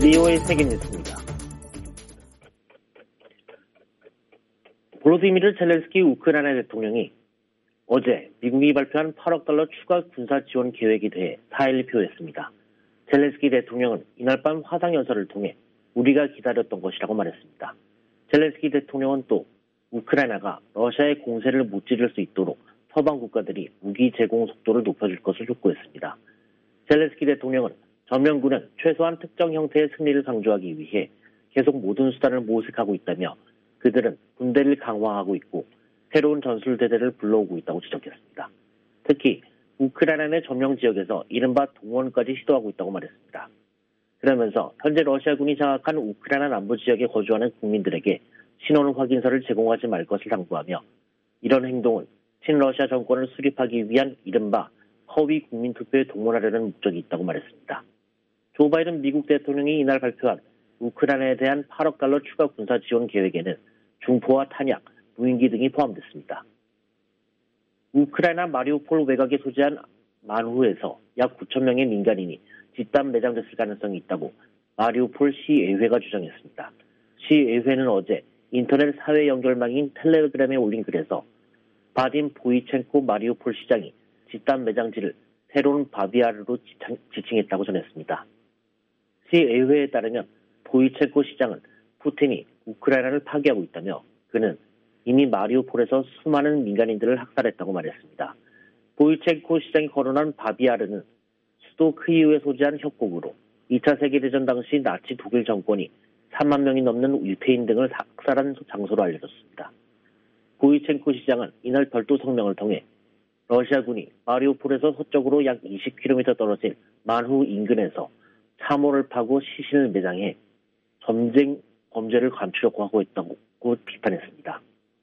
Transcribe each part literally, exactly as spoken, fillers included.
리오의 세계 뉴스입니다. 볼로디미르 젤렌스키 우크라이나 대통령이 어제 미국이 발표한 팔억 달러 추가 군사 지원 계획에 대해 사의를 표했습니다. 젤렌스키 대통령은 이날 밤 화상연설을 통해 우리가 기다렸던 것이라고 말했습니다. 젤렌스키 대통령은 또 우크라이나가 러시아의 공세를 무찌를 수 있도록 서방 국가들이 무기 제공 속도를 높여줄 것을 촉구했습니다. 젤렌스키 대통령은 전면군은 최소한 특정 형태의 승리를 강조하기 위해 계속 모든 수단을 모색하고 있다며 그들은 군대를 강화하고 있고 새로운 전술대대를 불러오고 있다고 지적했습니다. 특히 우크라이나 내 점령 지역에서 이른바 동원까지 시도하고 있다고 말했습니다. 그러면서 현재 러시아군이 장악한 우크라이나 남부 지역에 거주하는 국민들에게 신원 확인서를 제공하지 말 것을 당부하며 이런 행동은 친러시아 정권을 수립하기 위한 이른바 허위 국민투표에 동원하려는 목적이 있다고 말했습니다. 조 바이든 미국 대통령이 이날 발표한 우크라이나에 대한 팔억 달러 추가 군사 지원 계획에는 중포와 탄약, 무인기 등이 포함됐습니다. 우크라이나 마리우폴 외곽에 소재한 만후에서 약 구천 명의 민간인이 집단 매장됐을 가능성이 있다고 마리우폴 시의회가 주장했습니다. 시의회는 어제 인터넷 사회 연결망인 텔레그램에 올린 글에서 바딘 보이첸코 마리우폴 시장이 집단 매장지를 새로운 바비아르로 지칭했다고 전했습니다. 시의회에 따르면 보이첸코 시장은 푸틴이 우크라이나를 파괴하고 있다며 그는 이미 마리우폴에서 수많은 민간인들을 학살했다고 말했습니다. 보이첸코 시장이 거론한 바비아르는 수도 크이우에 소재한 협곡으로 이 차 세계대전 당시 나치 독일 정권이 삼만 명이 넘는 유태인 등을 학살한 장소로 알려졌습니다. 보이첸코 시장은 이날 별도 성명을 통해 러시아군이 마리우폴에서 서쪽으로 약 이십 킬로미터 떨어진 만후 인근에서 참호를 파고 시신을 매장해 전쟁 범죄를 감추려고 하고 있다고 비판했습니다.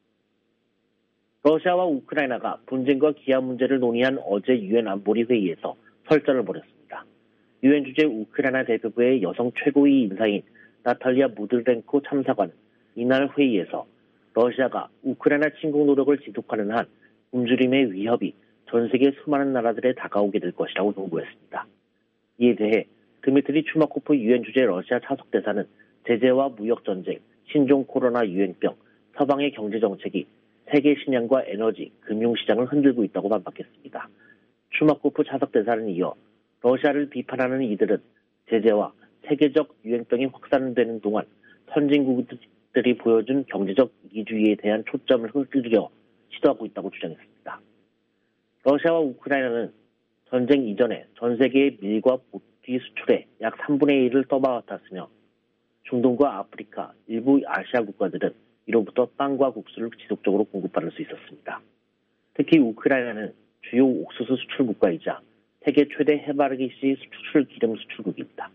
러시아와 우크라이나가 분쟁과 기아 문제를 논의한 어제 유엔 안보리 회의에서 설전을 벌였습니다. 유엔 주재 우크라이나 대표부의 여성 최고위 인사인 나탈리아 무드렌코 참사관은 이날 회의에서 러시아가 우크라이나 침공 노력을 지속하는 한 굶주림의 위협이 전 세계 수많은 나라들에 다가오게 될 것이라고 경고했습니다. 이에 대해 드미트리 추마코프 유엔 주재 러시아 차석 대사는 제재와 무역 전쟁, 신종 코로나 유행병, 서방의 경제 정책이 세계 식량과 에너지, 금융시장을 흔들고 있다고 반박했습니다. 추마코프 차석 대사는 이어 러시아를 비판하는 이들은 제재와 세계적 유행병이 확산되는 동안 선진국들이 보여준 경제적 이기주의에 대한 초점을 흐리려 시도하고 있다고 주장했습니다. 러시아와 우크라이나는 전쟁 이전에 전 세계의 밀과 보티 수출의 약 삼분의 일을 떠맡았으며 중동과 아프리카, 일부 아시아 국가들은 이로부터 빵과 국수를 지속적으로 공급받을 수 있었습니다. 특히 우크라이나는 주요 옥수수 수출 국가이자 세계 최대 해바라기 씨 수출 기름 수출국입니다.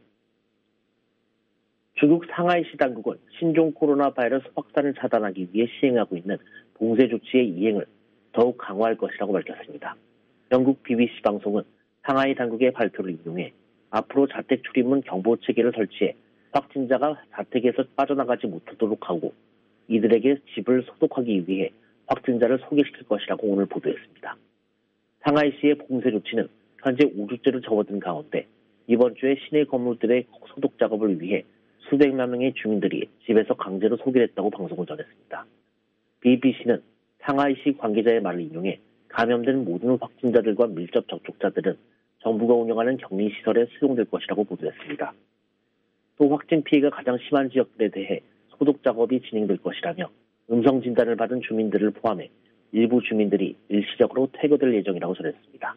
중국 상하이시 당국은 신종 코로나 바이러스 확산을 차단하기 위해 시행하고 있는 봉쇄 조치의 이행을 더욱 강화할 것이라고 밝혔습니다. 영국 비비씨 방송은 상하이 당국의 발표를 인용해 앞으로 자택 출입문 경보 체계를 설치해 확진자가 자택에서 빠져나가지 못하도록 하고 이들에게 집을 소독하기 위해 확진자를 소개시킬 것이라고 오늘 보도했습니다. 상하이시의 봉쇄 조치는 현재 오 주째로 접어든 가운데 이번 주에 시내 건물들의 소독 작업을 위해 수백만 명의 주민들이 집에서 강제로 소개했다고 방송을 전했습니다. 비비씨는 상하이시 관계자의 말을 인용해 감염된 모든 확진자들과 밀접 접촉자들은 정부가 운영하는 격리시설에 수용될 것이라고 보도했습니다. 또 확진 피해가 가장 심한 지역들에 대해 소독 작업이 진행될 것이라며 음성 진단을 받은 주민들을 포함해 일부 주민들이 일시적으로 퇴거될 예정이라고 전했습니다.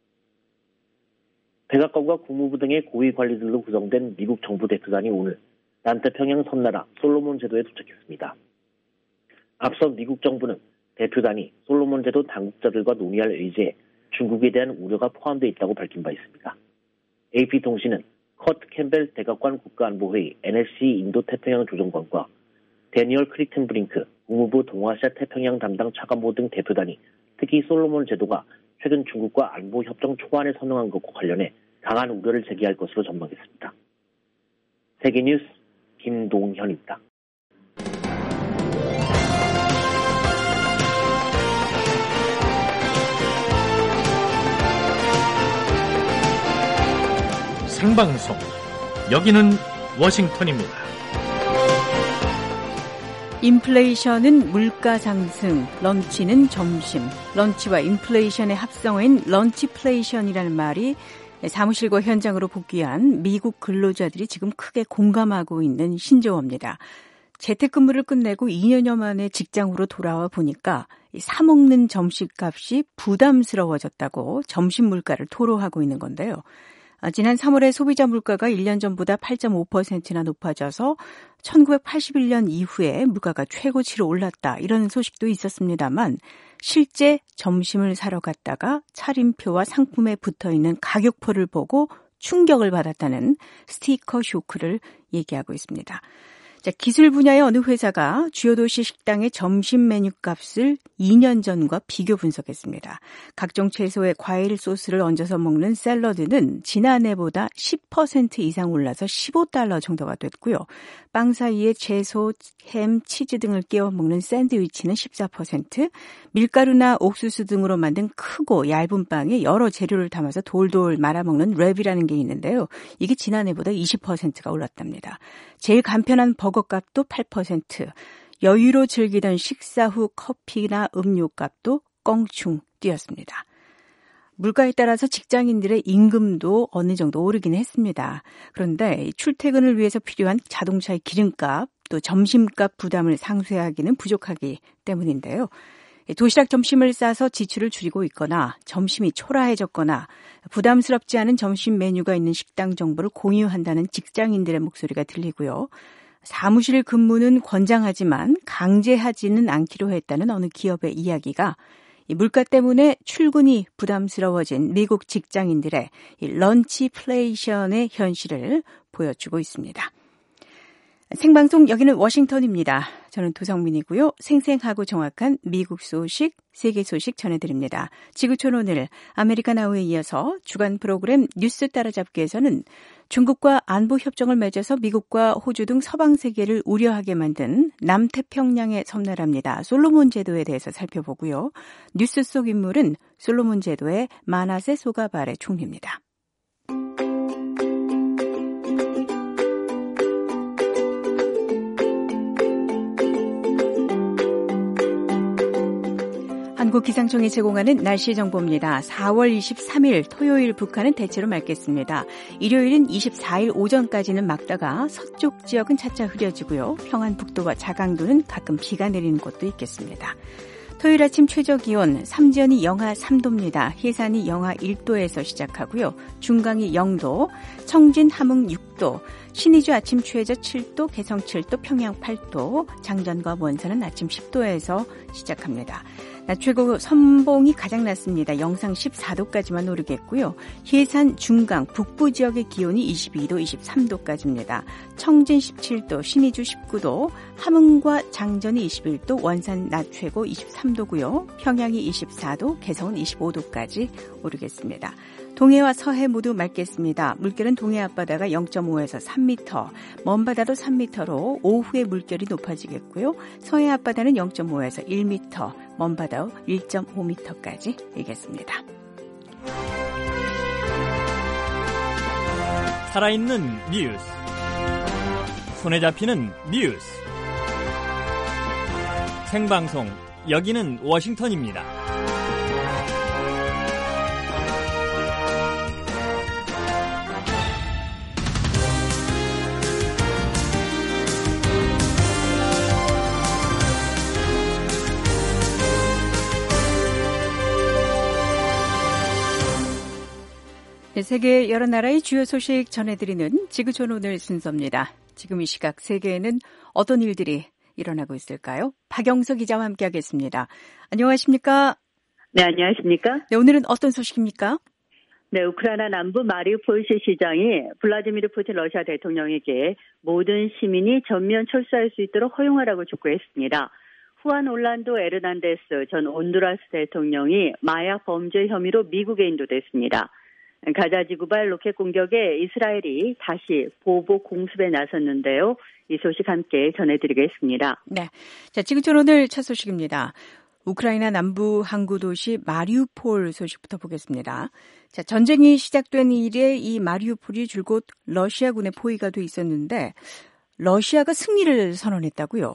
백악관과 국무부 등의 고위 관리들로 구성된 미국 정부 대표단이 오늘 남태평양 섬나라 솔로몬 제도에 도착했습니다. 앞서 미국 정부는 대표단이 솔로몬 제도 당국자들과 논의할 의제에 중국에 대한 우려가 포함되어 있다고 밝힌 바 있습니다. 에이피통신은 커트 캠벨 백악관 국가안보회의 엔에스씨 인도태평양 조정관과 데니얼 크리텐브링크 국무부 동아시아 태평양 담당 차관보 등 대표단이 특히 솔로몬 제도가 최근 중국과 안보협정 초안에 서명한 것과 관련해 강한 우려를 제기할 것으로 전망했습니다. 세계뉴스 김동현입니다. 생방송 여기는 워싱턴입니다. 인플레이션은 물가 상승, 런치는 점심. 런치와 인플레이션의 합성어인 런치플레이션이라는 말이 사무실과 현장으로 복귀한 미국 근로자들이 지금 크게 공감하고 있는 신조어입니다. 재택근무를 끝내고 이 년여 만에 직장으로 돌아와 보니까 사 먹는 점심값이 부담스러워졌다고 점심 물가를 토로하고 있는 건데요. 지난 삼월에 소비자 물가가 일 년 전보다 팔 점 오 퍼센트나 높아져서 천구백팔십일 년 이후에 물가가 최고치로 올랐다, 이런 소식도 있었습니다만 실제 점심을 사러 갔다가 차림표와 상품에 붙어있는 가격표를 보고 충격을 받았다는 스티커 쇼크를 얘기하고 있습니다. 자, 기술 분야의 어느 회사가 주요 도시 식당의 점심 메뉴 값을 이 년 전과 비교 분석했습니다. 각종 채소에 과일 소스를 얹어서 먹는 샐러드는 지난해보다 십 퍼센트 이상 올라서 십오 달러 정도가 됐고요. 빵 사이에 채소, 햄, 치즈 등을 끼워 먹는 샌드위치는 십사 퍼센트, 밀가루나 옥수수 등으로 만든 크고 얇은 빵에 여러 재료를 담아서 돌돌 말아먹는 랩이라는 게 있는데요. 이게 지난해보다 이십 퍼센트가 올랐답니다. 제일 간편한 버거값도 팔 퍼센트, 여유로 즐기던 식사 후 커피나 음료값도 껑충 뛰었습니다. 물가에 따라서 직장인들의 임금도 어느 정도 오르긴 했습니다. 그런데 출퇴근을 위해서 필요한 자동차의 기름값, 또 점심값 부담을 상쇄하기는 부족하기 때문인데요. 도시락 점심을 싸서 지출을 줄이고 있거나 점심이 초라해졌거나 부담스럽지 않은 점심 메뉴가 있는 식당 정보를 공유한다는 직장인들의 목소리가 들리고요. 사무실 근무는 권장하지만 강제하지는 않기로 했다는 어느 기업의 이야기가 이 물가 때문에 출근이 부담스러워진 미국 직장인들의 이 런치플레이션의 현실을 보여주고 있습니다. 생방송, 여기는 워싱턴입니다. 저는 도성민이고요. 생생하고 정확한 미국 소식, 세계 소식 전해드립니다. 지구촌 오늘 아메리카나우에 이어서 주간 프로그램 뉴스 따라잡기에서는 중국과 안보협정을 맺어서 미국과 호주 등 서방 세계를 우려하게 만든 남태평양의 섬나라입니다. 솔로몬 제도에 대해서 살펴보고요. 뉴스 속 인물은 솔로몬 제도의 마나세 소가발의 총리입니다. 한국기상청이 제공하는 날씨 정보입니다. 사월 이십삼일 토요일 북한은 대체로 맑겠습니다. 일요일은 이십사일 오전까지는 맑다가 서쪽 지역은 차차 흐려지고요. 평안북도와 자강도는 가끔 비가 내리는 곳도 있겠습니다. 토요일 아침 최저기온 삼지연이 영하 삼도입니다. 해산이 영하 일도에서 시작하고요. 중강이 영도, 청진 함흥 육도, 신의주 아침 최저 칠도, 개성 칠도, 평양 팔도, 장전과 원산은 아침 십도에서 시작합니다. 낮 최고 선봉이 가장 낮습니다. 영상 십사도까지만 오르겠고요. 해산, 중강, 북부 지역의 기온이 이십이도, 이십삼도까지입니다. 청진 십칠도, 신의주 십구도, 함흥과 장전이 이십일도, 원산 낮 최고 이십삼도고요. 평양이 이십사도, 개성은 이십오도까지 오르겠습니다. 동해와 서해 모두 맑겠습니다. 물결은 동해 앞바다가 영점오에서 삼 미터, 먼 바다도 삼 미터로 오후에 물결이 높아지겠고요. 서해 앞바다는 영점오에서 일 미터, 먼 바다 일 점 오 미터까지 일겠습니다. 살아있는 뉴스, 손에 잡히는 뉴스, 생방송, 여기는 워싱턴입니다. 세계 여러 나라의 주요 소식 전해드리는 지구촌 오늘 순서입니다. 지금 이 시각 세계에는 어떤 일들이 일어나고 있을까요? 박영석 기자와 함께하겠습니다. 안녕하십니까? 네, 안녕하십니까? 네, 오늘은 어떤 소식입니까? 네, 우크라이나 남부 마리우폴시 시장이 블라디미르 푸틴 러시아 대통령에게 모든 시민이 전면 철수할 수 있도록 허용하라고 촉구했습니다. 후안 올란도 에르난데스 전 온두라스 대통령이 마약 범죄 혐의로 미국에 인도됐습니다. 가자 지구발 로켓 공격에 이스라엘이 다시 보복 공습에 나섰는데요. 이 소식 함께 전해드리겠습니다. 네, 자, 지구촌 오늘 첫 소식입니다. 우크라이나 남부 항구 도시 마리우폴 소식부터 보겠습니다. 자, 전쟁이 시작된 이래 이 마리우폴이 줄곧 러시아군의 포위가 돼 있었는데 러시아가 승리를 선언했다고요?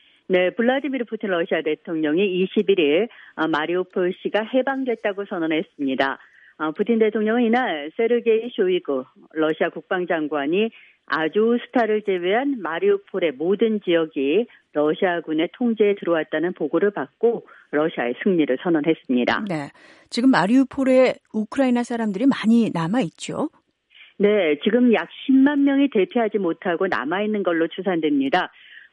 네, 블라디미르 푸틴 러시아 대통령이 이십일 일 마리우폴시가 해방됐다고 선언했습니다. 푸틴 대통령은 이날 세르게이 쇼이구 러시아 국방장관이 아조스탈을 제외한 마리우폴의 모든 지역이 러시아군의 통제에 들어왔다는 보고를 받고 러시아의 승리를 선언했습니다. 네, 지금 마리우폴에 우크라이나 사람들이 많이 남아있죠? 네, 지금 약 십만 명이 대피하지 못하고 남아있는 걸로 추산됩니다.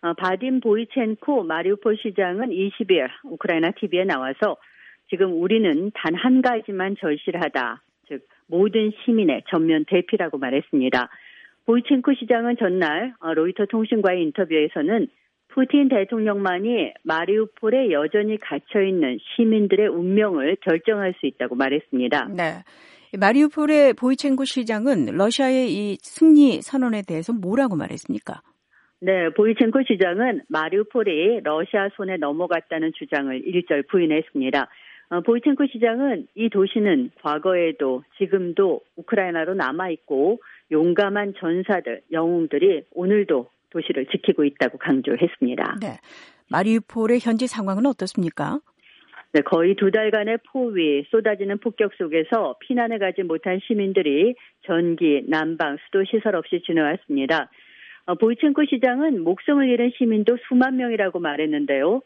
바딤 보이첸코 마리우폴 시장은 이십 일 우크라이나 티비에 나와서 지금 우리는 단 한 가지만 절실하다. 즉 모든 시민의 전면 대피라고 말했습니다. 보이첸코 시장은 전날 로이터 통신과의 인터뷰에서는 푸틴 대통령만이 마리우폴에 여전히 갇혀있는 시민들의 운명을 결정할 수 있다고 말했습니다. 네, 마리우폴의 보이첸코 시장은 러시아의 이 승리 선언에 대해서 뭐라고 말했습니까? 네, 보이첸코 시장은 마리우폴이 러시아 손에 넘어갔다는 주장을 일절 부인했습니다. 어, 보이첸코 시장은 이 도시는 과거에도 지금도 우크라이나로 남아있고 용감한 전사들, 영웅들이 오늘도 도시를 지키고 있다고 강조했습니다. 네, 마리우폴의 현지 상황은 어떻습니까? 네, 거의 두 달간의 포위, 쏟아지는 폭격 속에서 피난을 가지 못한 시민들이 전기, 난방, 수도 시설 없이 지내왔습니다. 어, 보이첸코 시장은 목숨을 잃은 시민도 수만 명이라고 말했는데요.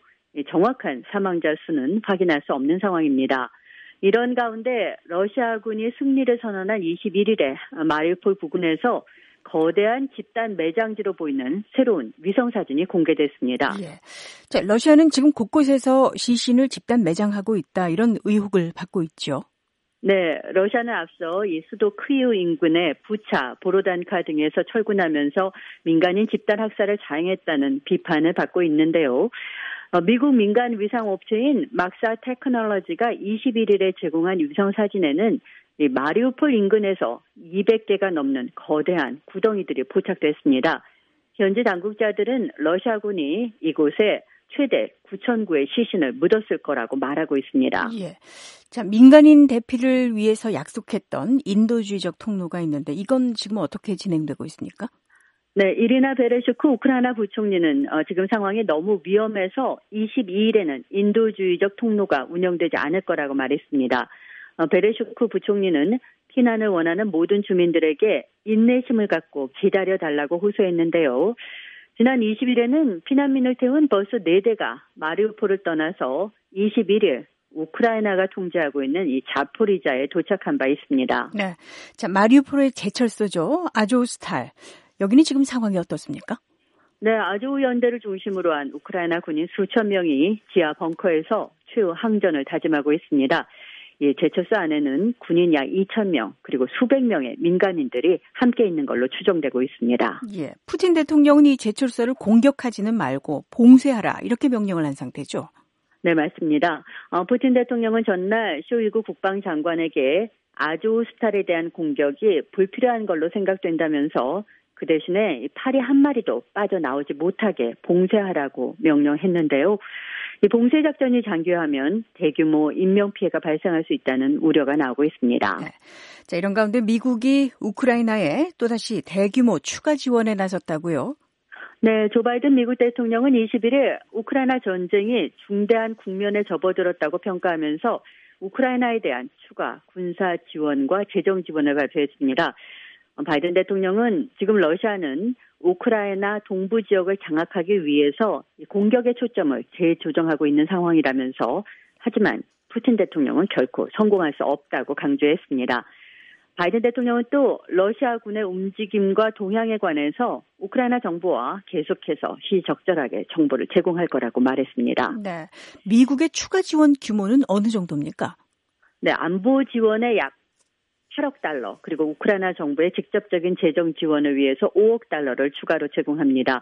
정확한 사망자 수는 확인할 수 없는 상황입니다. 이런 가운데 러시아군이 승리를 선언한 이십일 일에 마리우폴 부근에서 거대한 집단 매장지로 보이는 새로운 위성사진이 공개됐습니다. 예. 자, 러시아는 지금 곳곳에서 시신을 집단 매장하고 있다, 이런 의혹을 받고 있죠. 네, 러시아는 앞서 이 수도 크이우 인근의 부차, 보로단카 등에서 철군하면서 민간인 집단 학살을 자행했다는 비판을 받고 있는데요. 미국 민간 위상업체인 막사 테크놀로지가 이십일 일에 제공한 위성사진에는 이 마리우폴 인근에서 이백 개가 넘는 거대한 구덩이들이 포착됐습니다. 현지 당국자들은 러시아군이 이곳에 최대 구천 구의 시신을 묻었을 거라고 말하고 있습니다. 예. 자, 민간인 대피를 위해서 약속했던 인도주의적 통로가 있는데 이건 지금 어떻게 진행되고 있습니까? 네, 이리나 베레슈크 우크라이나 부총리는 어, 지금 상황이 너무 위험해서 이십이 일에는 인도주의적 통로가 운영되지 않을 거라고 말했습니다. 어, 베레슈크 부총리는 피난을 원하는 모든 주민들에게 인내심을 갖고 기다려달라고 호소했는데요. 지난 이십 일에는 피난민을 태운 버스 네 대가 마리우폴을 떠나서 이십일 일 우크라이나가 통제하고 있는 이 자포리자에 도착한 바 있습니다. 네, 자, 마리우폴의 제철소죠. 아조스탈. 여기는 지금 상황이 어떻습니까? 네, 아조우 연대를 중심으로 한 우크라이나 군인 수천 명이 지하 벙커에서 최후 항전을 다짐하고 있습니다. 이 제철소 안에는 군인 약 이천 명 그리고 수백 명의 민간인들이 함께 있는 걸로 추정되고 있습니다. 예, 푸틴 대통령은 이 제철소를 공격하지는 말고 봉쇄하라, 이렇게 명령을 한 상태죠? 네, 맞습니다. 어, 푸틴 대통령은 전날 쇼이구 국방장관에게 아조우스탈에 대한 공격이 불필요한 걸로 생각된다면서 그 대신에 파리 한 마리도 빠져나오지 못하게 봉쇄하라고 명령했는데요. 이 봉쇄 작전이 장기화하면 대규모 인명피해가 발생할 수 있다는 우려가 나오고 있습니다. 네. 자, 이런 가운데 미국이 우크라이나에 또다시 대규모 추가 지원에 나섰다고요? 네, 조 바이든 미국 대통령은 이십일 일 우크라이나 전쟁이 중대한 국면에 접어들었다고 평가하면서 우크라이나에 대한 추가 군사 지원과 재정 지원을 발표했습니다. 바이든 대통령은 지금 러시아는 우크라이나 동부 지역을 장악하기 위해서 공격의 초점을 재조정하고 있는 상황이라면서 하지만 푸틴 대통령은 결코 성공할 수 없다고 강조했습니다. 바이든 대통령은 또 러시아군의 움직임과 동향에 관해서 우크라이나 정부와 계속해서 시적절하게 정보를 제공할 거라고 말했습니다. 네, 미국의 추가 지원 규모는 어느 정도입니까? 네, 안보 지원의 약 팔억 달러, 그리고 우크라이나 정부의 직접적인 재정 지원을 위해서 오억 달러를 추가로 제공합니다.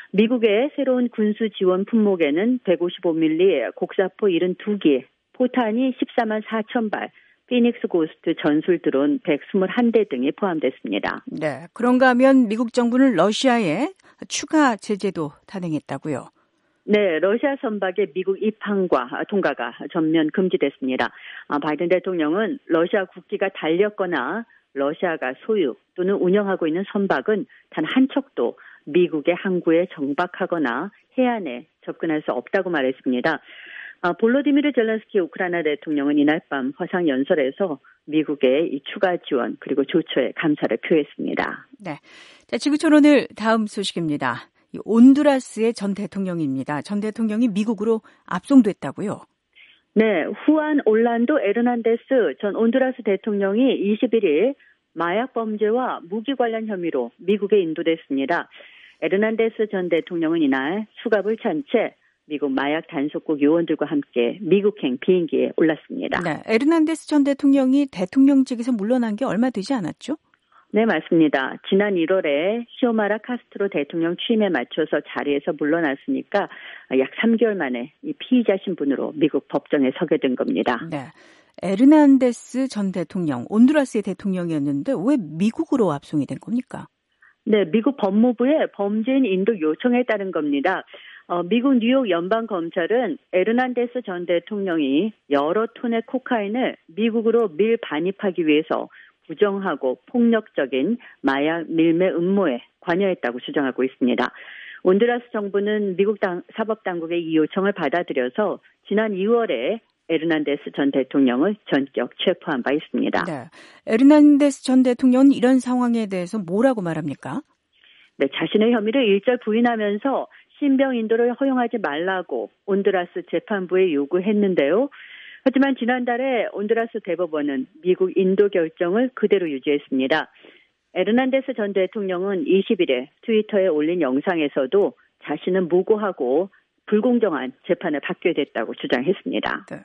미국의 새로운 군수 지원 품목에는 백오십오 밀리미터 곡사포 칠십이 개, 포탄이 십사만 사천 발, 피닉스 고스트 전술 드론 백이십일 대 등이 포함됐습니다. 네, 그런가 하면 미국 정부는 러시아에 추가 제재도 단행했다고요? 네, 러시아 선박의 미국 입항과 통과가 전면 금지됐습니다. 바이든 대통령은 러시아 국기가 달렸거나 러시아가 소유 또는 운영하고 있는 선박은 단 한 척도 미국의 항구에 정박하거나 해안에 접근할 수 없다고 말했습니다. 볼로디미르 젤렌스키 우크라이나 대통령은 이날 밤 화상 연설에서 미국의 이 추가 지원 그리고 조처에 감사를 표했습니다. 네, 자 지구촌 오늘 다음 소식입니다. 이 온두라스의 전 대통령입니다. 전 대통령이 미국으로 압송됐다고요? 네, 후안 올란도 에르난데스 전 온두라스 대통령이 이십일 일 마약 범죄와 무기 관련 혐의로 미국에 인도됐습니다. 에르난데스 전 대통령은 이날 수갑을 찬 채 미국 마약 단속국 요원들과 함께 미국행 비행기에 올랐습니다. 네, 에르난데스 전 대통령이 대통령직에서 물러난 게 얼마 되지 않았죠? 네, 맞습니다. 지난 일월에 시오마라 카스트로 대통령 취임에 맞춰서 자리에서 물러났으니까 약 삼 개월 만에 이 피의자 신분으로 미국 법정에 서게 된 겁니다. 네, 에르난데스 전 대통령, 온두라스의 대통령이었는데 왜 미국으로 압송이 된 겁니까? 네, 미국 법무부의 범죄인 인도 요청에 따른 겁니다. 어, 미국 뉴욕 연방검찰은 에르난데스 전 대통령이 여러 톤의 코카인을 미국으로 밀 반입하기 위해서 부정하고 폭력적인 마약 밀매 음모에 관여했다고 주장하고 있습니다. 온두라스 정부는 미국 당, 사법당국의 이 요청을 받아들여서 지난 이월에 에르난데스 전 대통령을 전격 체포한 바 있습니다. 네, 에르난데스 전 대통령은 이런 상황에 대해서 뭐라고 말합니까? 네, 자신의 혐의를 일절 부인하면서 신병 인도를 허용하지 말라고 온두라스 재판부에 요구했는데요. 하지만 지난달에 온두라스 대법원은 미국 인도 결정을 그대로 유지했습니다. 에르난데스 전 대통령은 이십일 일 트위터에 올린 영상에서도 자신은 무고하고 불공정한 재판을 받게 됐다고 주장했습니다. 네.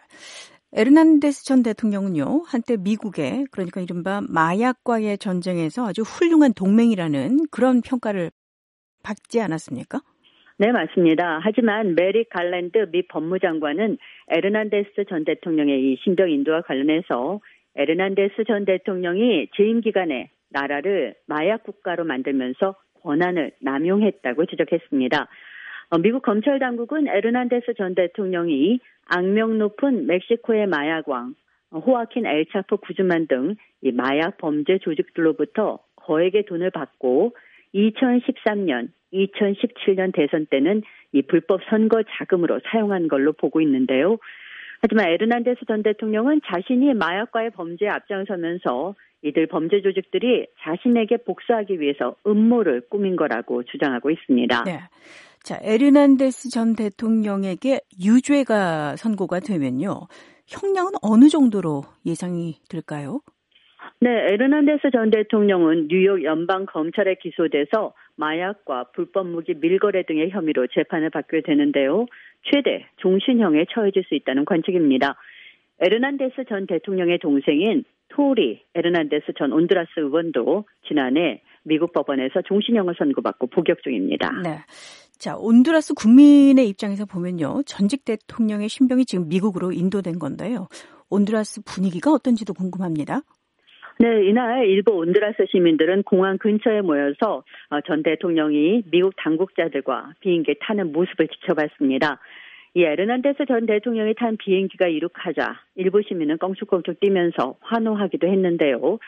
에르난데스 전 대통령은요, 한때 미국의 그러니까 이른바 마약과의 전쟁에서 아주 훌륭한 동맹이라는 그런 평가를 받지 않았습니까? 네, 맞습니다. 하지만 메릭 갈랜드 미 법무장관은 에르난데스 전 대통령의 이 신병 인도와 관련해서 에르난데스 전 대통령이 재임 기간에 나라를 마약 국가로 만들면서 권한을 남용했다고 지적했습니다. 어, 미국 검찰 당국은 에르난데스 전 대통령이 악명 높은 멕시코의 마약왕 호아킨 엘차포 구즈만 등 이 마약 범죄 조직들로부터 거액의 돈을 받고 이천십삼 년, 이천십칠 년 대선 때는 이 불법 선거 자금으로 사용한 걸로 보고 있는데요. 하지만 에르난데스 전 대통령은 자신이 마약과의 범죄에 앞장서면서 이들 범죄 조직들이 자신에게 복수하기 위해서 음모를 꾸민 거라고 주장하고 있습니다. 네. 자, 에르난데스 전 대통령에게 유죄가 선고가 되면요, 형량은 어느 정도로 예상이 될까요? 네, 에르난데스 전 대통령은 뉴욕 연방검찰에 기소돼서 마약과 불법 무기 밀거래 등의 혐의로 재판을 받게 되는데요. 최대 종신형에 처해질 수 있다는 관측입니다. 에르난데스 전 대통령의 동생인 토리 에르난데스 전 온두라스 의원도 지난해 미국 법원에서 종신형을 선고받고 복역 중입니다. 네. 자, 온두라스 국민의 입장에서 보면요, 전직 대통령의 신병이 지금 미국으로 인도된 건데요. 온두라스 분위기가 어떤지도 궁금합니다. 네, 이날 일부 온두라스 시민들은 공항 근처에 모여서 전 대통령이 미국 당국자들과 비행기에 타는 모습을 지켜봤습니다. 이 에르난데스 전 대통령이 탄 비행기가 이륙하자 일부 시민은 껑충껑충 뛰면서 환호하기도 했는데요.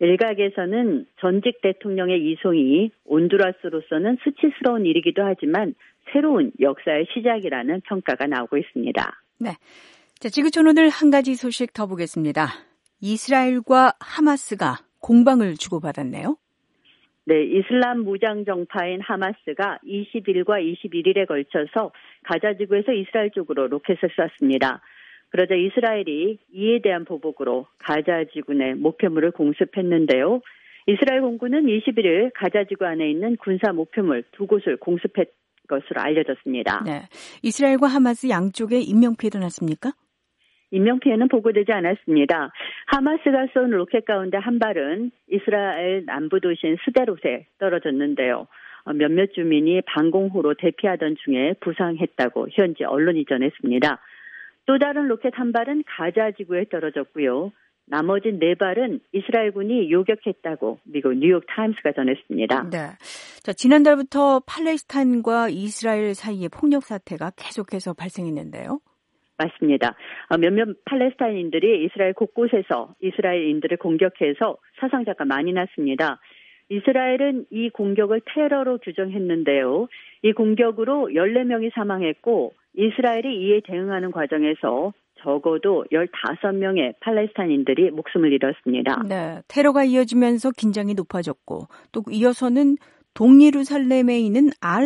일각에서는 전직 대통령의 이송이 온두라스로서는 수치스러운 일이기도 하지만 새로운 역사의 시작이라는 평가가 나오고 있습니다. 네, 자, 지구촌 오늘 한 가지 소식 더 보겠습니다. 이스라엘과 하마스가 공방을 주고받았네요. 네, 이슬람 무장 정파인 하마스가 이십 일과 이십일 일에 걸쳐서 가자 지구에서 이스라엘 쪽으로 로켓을 쐈습니다. 그러자 이스라엘이 이에 대한 보복으로 가자 지구 내 목표물을 공습했는데요. 이스라엘 공군은 이십일 일 가자 지구 안에 있는 군사 목표물 두 곳을 공습했 것으로 알려졌습니다. 네, 이스라엘과 하마스 양쪽에 인명피해도 났습니까? 인명피해는 보고되지 않았습니다. 하마스가 쏜 로켓 가운데 한 발은 이스라엘 남부 도시인 스데롯에 떨어졌는데요. 몇몇 주민이 방공호로 대피하던 중에 부상했다고 현지 언론이 전했습니다. 또 다른 로켓 한 발은 가자 지구에 떨어졌고요. 나머지 네 발은 이스라엘군이 요격했다고 미국 뉴욕 타임스가 전했습니다. 네. 자, 지난달부터 팔레스타인과 이스라엘 사이의 폭력 사태가 계속해서 발생했는데요. 맞습니다. 몇몇 팔레스타인인들이 이스라엘 곳곳에서 이스라엘인들을 공격해서 사상자가 많이 났습니다. 이스라엘은 이 공격을 테러로 규정했는데요. 이 공격으로 열네 명이 사망했고 이스라엘이 이에 대응하는 과정에서 적어도 열다섯 명의 팔레스타인인들이 목숨을 잃었습니다. 네, 테러가 이어지면서 긴장이 높아졌고 또 이어서는 동예루살렘에 있는 알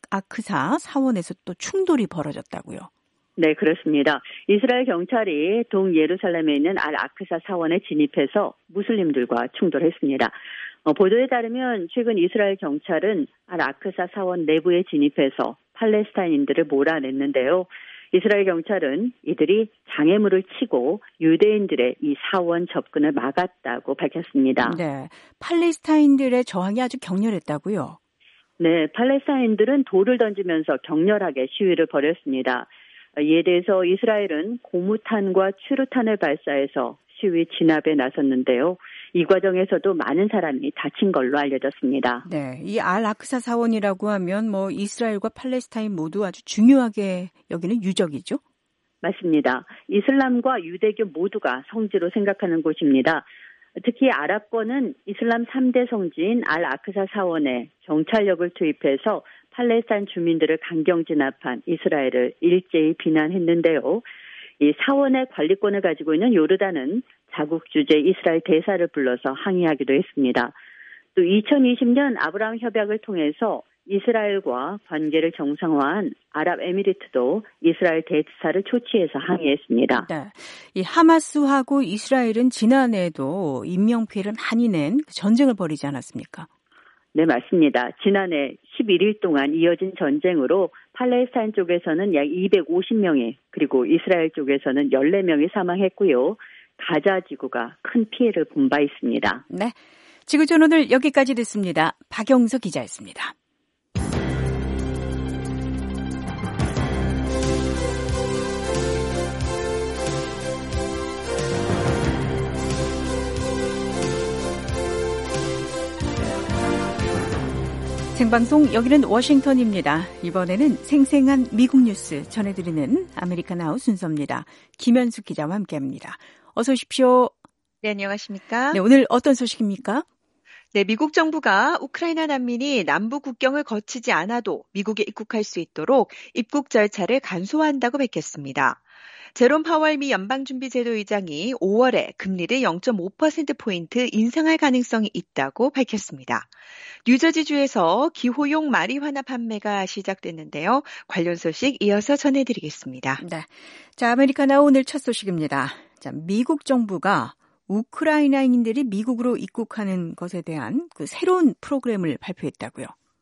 아크사 사원에서 또 충돌이 벌어졌다고요. 네, 그렇습니다. 이스라엘 경찰이 동예루살렘에 있는 알 아크사 사원에 진입해서 무슬림들과 충돌했습니다. 어, 보도에 따르면 최근 이스라엘 경찰은 알 아크사 사원 내부에 진입해서 팔레스타인인들을 몰아냈는데요. 이스라엘 경찰은 이들이 장애물을 치고 유대인들의 이 사원 접근을 막았다고 밝혔습니다. 네, 팔레스타인들의 저항이 아주 격렬했다고요? 네, 팔레스타인들은 돌을 던지면서 격렬하게 시위를 벌였습니다. 이에 대해서 이스라엘은 고무탄과 추루탄을 발사해서 시위 진압에 나섰는데요. 이 과정에서도 많은 사람이 다친 걸로 알려졌습니다. 네, 이 알 아크사 사원이라고 하면 뭐 이스라엘과 팔레스타인 모두 아주 중요하게 여기는 유적이죠? 맞습니다. 이슬람과 유대교 모두가 성지로 생각하는 곳입니다. 특히 아랍권은 이슬람 삼 대 성지인 알 아크사 사원에 정찰력을 투입해서 팔레스타인 주민들을 강경 진압한 이스라엘을 일제히 비난했는데요. 이 사원의 관리권을 가지고 있는 요르단은 자국 주재 이스라엘 대사를 불러서 항의하기도 했습니다. 또 이천이십 년 아브라함 협약을 통해서 이스라엘과 관계를 정상화한 아랍에미리트도 이스라엘 대사를 초치해서 항의했습니다. 네, 이 하마스하고 이스라엘은 지난해에도 인명피해를 많이 낸 전쟁을 벌이지 않았습니까? 네, 맞습니다. 지난해 십일 일 동안 이어진 전쟁으로 팔레스타인 쪽에서는 약 이백오십 명이 그리고 이스라엘 쪽에서는 열네 명이 사망했고요. 가자 지구가 큰 피해를 본 바 있습니다. 네, 지구촌 오늘 여기까지 듣습니다. 박영서 기자였습니다. 생방송 여기는 워싱턴입니다. 이번에는 생생한 미국 뉴스 전해드리는 아메리칸 하우스 순서입니다. 김현숙 기자와 함께합니다. 어서 오십시오. 네, 안녕하십니까? 네, 오늘 어떤 소식입니까? 네, 미국 정부가 우크라이나 난민이 남부 국경을 거치지 않아도 미국에 입국할 수 있도록 입국 절차를 간소화한다고 밝혔습니다. 제롬 파월 미 연방준비제도 의장이 오월에 금리를 영 점 오 퍼센트포인트 인상할 가능성이 있다고 밝혔습니다. 뉴저지주에서 기호용 마리화나 판매가 시작됐는데요. 관련 소식 이어서 전해드리겠습니다. 네, 자, 아메리카나 오늘 첫 소식입니다. 자, 미국 정부가 우크라이나인들이 미국으로 입국하는 것에 대한 그 새로운 프로그램을 발표했다고요.